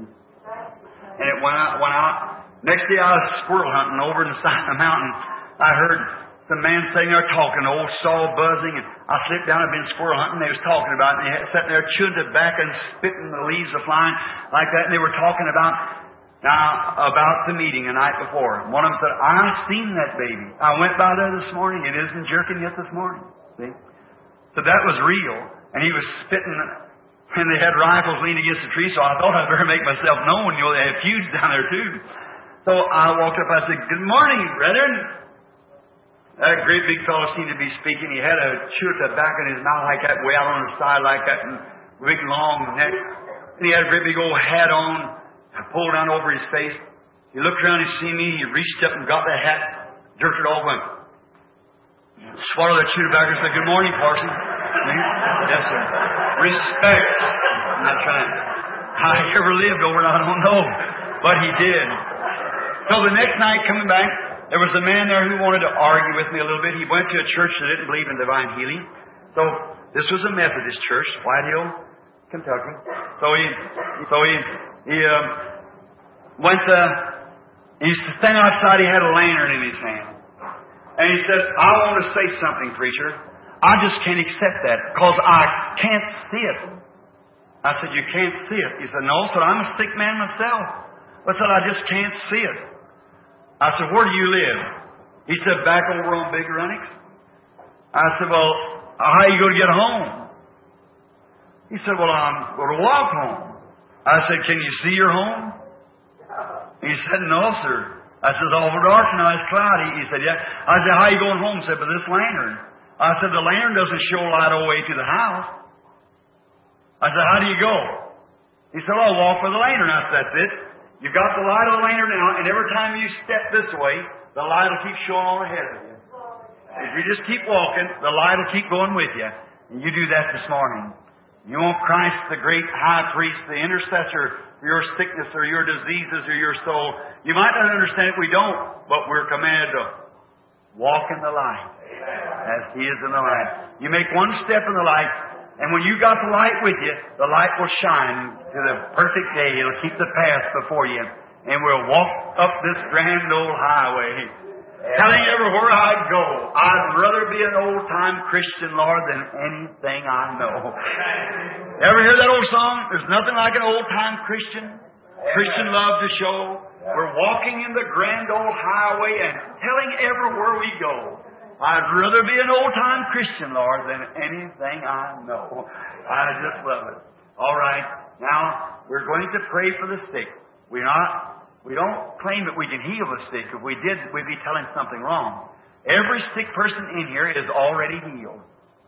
And it went out. Next day I was squirrel hunting over in the side of the mountain. I heard some man sitting there talking, the old saw buzzing, and I slipped down. I'd been squirrel hunting. They was talking about it, and they sitting there chewing tobacco and spitting, the leaves were flying like that. And they were talking about the meeting the night before. One of them said, I've seen that baby. I went by there this morning. It isn't jerking yet this morning. See? So that was real. And he was spitting, and they had rifles leaned against the tree, so I thought I'd better make myself known. You know, they had feuds down there too. So I walked up, I said, good morning, brethren. That great big fellow seemed to be speaking. He had a chew of tobacco in his mouth like that, way out on the side like that, and big long neck. And he had a great big old hat on, pulled down over his face. He looked around and see me. He reached up and got the hat, jerked it off, went, swallowed that chew of tobacco and said, good morning, parson. Yes, sir. Respect. I'm not trying. How he ever lived over it, I don't know. But he did. So the next night coming back, there was a man there who wanted to argue with me a little bit. He went to a church that didn't believe in divine healing. So this was a Methodist church, White Hill, Kentucky. So he went to, he used to stand outside. He had a lantern in his hand. And he said, I want to say something, preacher. I just can't accept that because I can't see it. I said, you can't see it? He said, no, sir, I'm a sick man myself. I said, I just can't see it. I said, where do you live? He said, back over on Big Runnix. I said, well, how are you going to get home? He said, well, I'm going to walk home. I said, can you see your home? He said, no, sir. I said, it's awful dark now, it's cloudy. He said, yeah. I said, how are you going home? He said, by this lantern. I said, the lantern doesn't show light all the way to the house. I said, how do you go? He said, I'll walk with the lantern. I said, that's it. You've got the light of the lantern now, and every time you step this way, the light will keep showing on ahead of you. If you just keep walking, the light will keep going with you. And you do that this morning. You want Christ, the great high priest, the intercessor for your sickness or your diseases or your soul. You might not understand it, we don't, but we're commanded to walk in the light as He is in the light. You make one step in the light, and when you got the light with you, the light will shine to the perfect day. It'll keep the path before you, and we'll walk up this grand old highway, telling everywhere I go, I'd rather be an old-time Christian, Lord, than anything I know. Ever hear that old song? There's nothing like an old-time Christian. Christian love to show. We're walking in the grand old highway and telling everywhere we go, I'd rather be an old-time Christian, Lord, than anything I know. I just love it. All right. Now, we're going to pray for the sick. We don't claim that we can heal the sick. If we did, we'd be telling something wrong. Every sick person in here is already healed.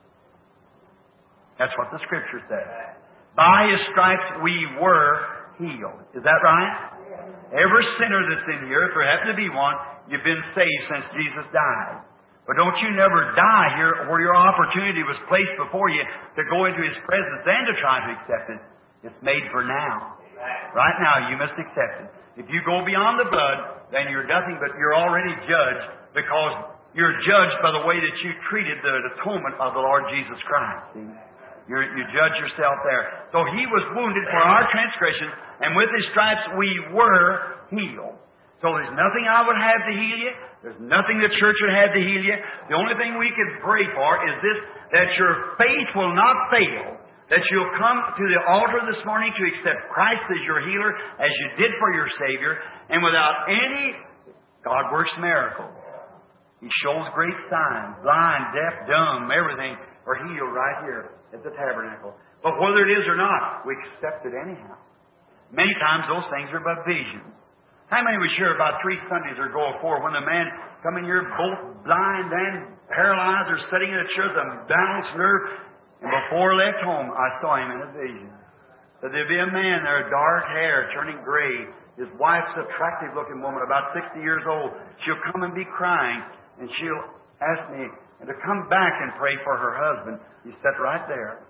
That's what the Scripture says. By His stripes we were healed. Is that right? Every sinner that's in here, if there happened to be one, you've been saved since Jesus died. But don't you never die here where your opportunity was placed before you to go into His presence and to try to accept it. It's made for now. Right now, you must accept it. If you go beyond the blood, then you're nothing but you're already judged because you're judged by the way that you treated the atonement of the Lord Jesus Christ. See? You judge yourself there. So He was wounded for our transgressions, and with His stripes we were healed. So there's nothing I would have to heal you. There's nothing the church would have to heal you. The only thing we can pray for is this, that your faith will not fail. That you'll come to the altar this morning to accept Christ as your healer, as you did for your Savior, and without any, God works miracles. He shows great signs. Blind, deaf, dumb, everything are healed right here at the tabernacle. But whether it is or not, we accept it anyhow. Many times those things are but visions. How many was here about 3 Sundays ago or 4 when the man come in here both blind and paralyzed or sitting in a chair with a balanced nerve? And before I left home, I saw him in a vision. That there'd be a man there, dark hair, turning gray. His wife's an attractive-looking woman, about 60 years old. She'll come and be crying, and she'll ask me to come back and pray for her husband. He sat right there.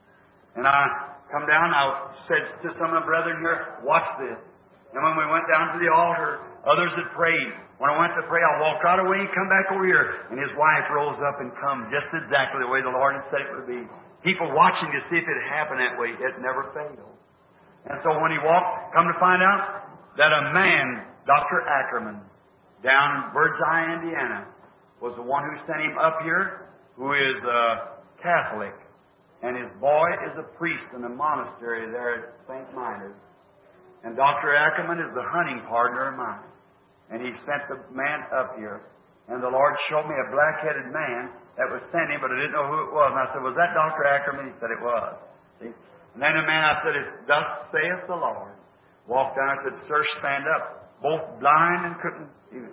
And I come down, I said to some of the brethren here, watch this. And when we went down to the altar, others had prayed. When I went to pray, I walked right away and come back over here. And his wife rose up and come just exactly the way the Lord had said it would be. People watching to see if it happened that way. It never failed. And so when he walked, come to find out that a man, Dr. Ackerman, down in Birdseye, Indiana, was the one who sent him up here, who is a Catholic. And his boy is a priest in the monastery there at St. Minors. And Dr. Ackerman is the hunting partner of mine. And he sent the man up here. And the Lord showed me a black-headed man that was sent him, but I didn't know who it was. And I said, was that Dr. Ackerman? He said it was. See? And then the man, I said, thus saith the Lord. Walked down and said, sir, stand up. Both blind and couldn't,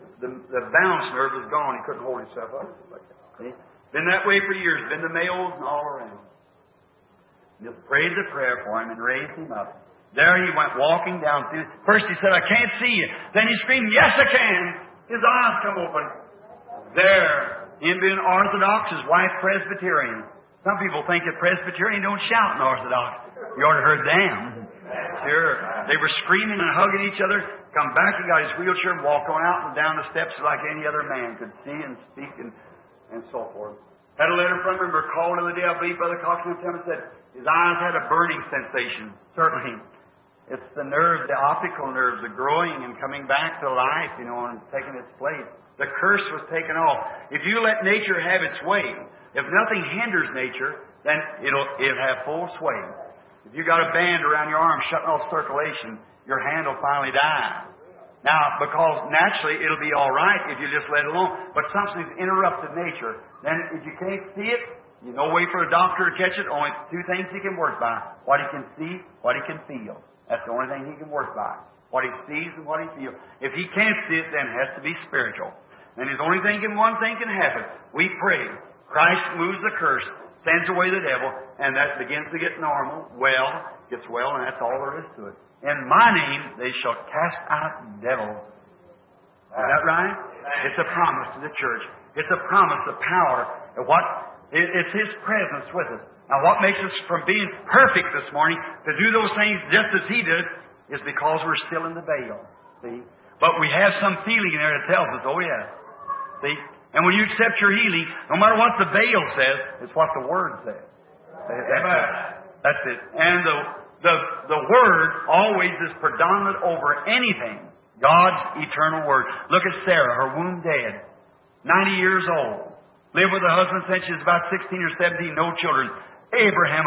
the balance nerve was gone. He couldn't hold himself up. See? Been that way for years. Been the males and all around. Just prayed the prayer for him and raised him up. There he went walking down through. First he said, I can't see you. Then he screamed, yes, I can. His eyes come open. There, him being Orthodox, his wife Presbyterian. Some people think that Presbyterian don't shout in Orthodox. You ought to heard them. Sure. They were screaming and hugging each other. Come back, he got his wheelchair and walked on out and down the steps like any other man could see and speak and so forth. Had a letter from him, called the other day, I believe Brother Cox and said his eyes had a burning sensation. Certainly. It's the nerve, the optical nerve, the growing and coming back to life, and taking its place. The curse was taken off. If you let nature have its way, if nothing hinders nature, then it'll have full sway. If you got a band around your arm shutting off circulation, your hand will finally die. Now, because naturally it'll be all right if you just let it alone, but something's interrupted nature. Then if you can't see it, no way for a doctor to catch it. Only two things he can work by: what he can see, what he can feel. That's the only thing he can work by. What he sees and what he feels. If he can't see it, then it has to be spiritual. And his only thing one thing can happen. We pray. Christ moves the curse, sends away the devil, and that begins to get normal. Gets well, and that's all there is to it. In my name they shall cast out devils. Is that right? It's a promise to the church. It's a promise of power. It's His presence with us. Now, what makes us from being perfect this morning to do those things just as He did is because we're still in the veil. See? But we have some feeling in there that tells us, oh yes. See? And when you accept your healing, no matter what the veil says, it's what the Word says. That's it. And the Word always is predominant over anything. God's eternal Word. Look at Sarah, her womb dead. 90 years old. Lived with a husband since she was about 16 or 17, no children. Abraham,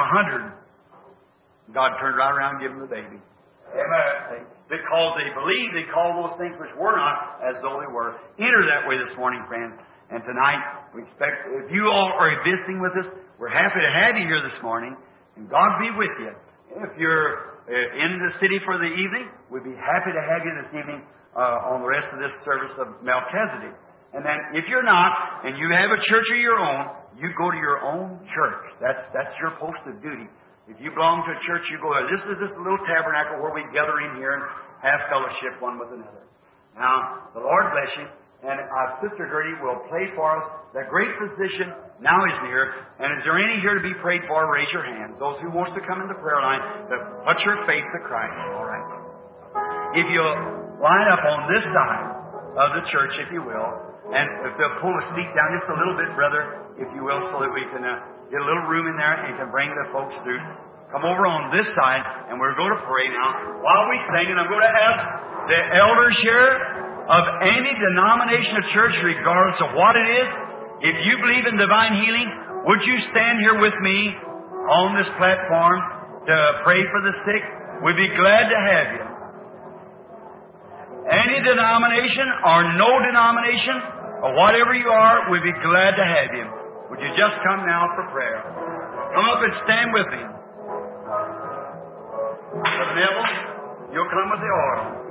100. God turned right around and gave him the baby. Amen. Because they believed, they called those things which were not as though they were. Enter that way this morning, friends. And tonight, we expect, if you all are visiting with us, we're happy to have you here this morning. And God be with you. If you're in the city for the evening, we'd be happy to have you this evening on the rest of this service of Melchizedek. And then, if you're not, and you have a church of your own, you go to your own church. That's your post of duty. If you belong to a church, you go there. This is just a little tabernacle where we gather in here and have fellowship one with another. Now, the Lord bless you. And our Sister Gertie will pray for us. The great physician now is near. And is there any here to be prayed for? Raise your hand. Those who wants to come in the prayer line, put your faith to Christ. All right. If you line up on this side of the church, if you will, and if they'll pull the seat down just a little bit, brother, if you will, so that we can get a little room in there and can bring the folks through. Come over on this side, and we're going to pray now. While we sing, and I'm going to ask the elders here of any denomination of church, regardless of what it is, if you believe in divine healing, would you stand here with me on this platform to pray for the sick? We'd be glad to have you. Any denomination or no denomination, or whatever you are, we'd be glad to have you. Would you just come now for prayer? Come up and stand with me. Brother Neville, you'll come with the oil.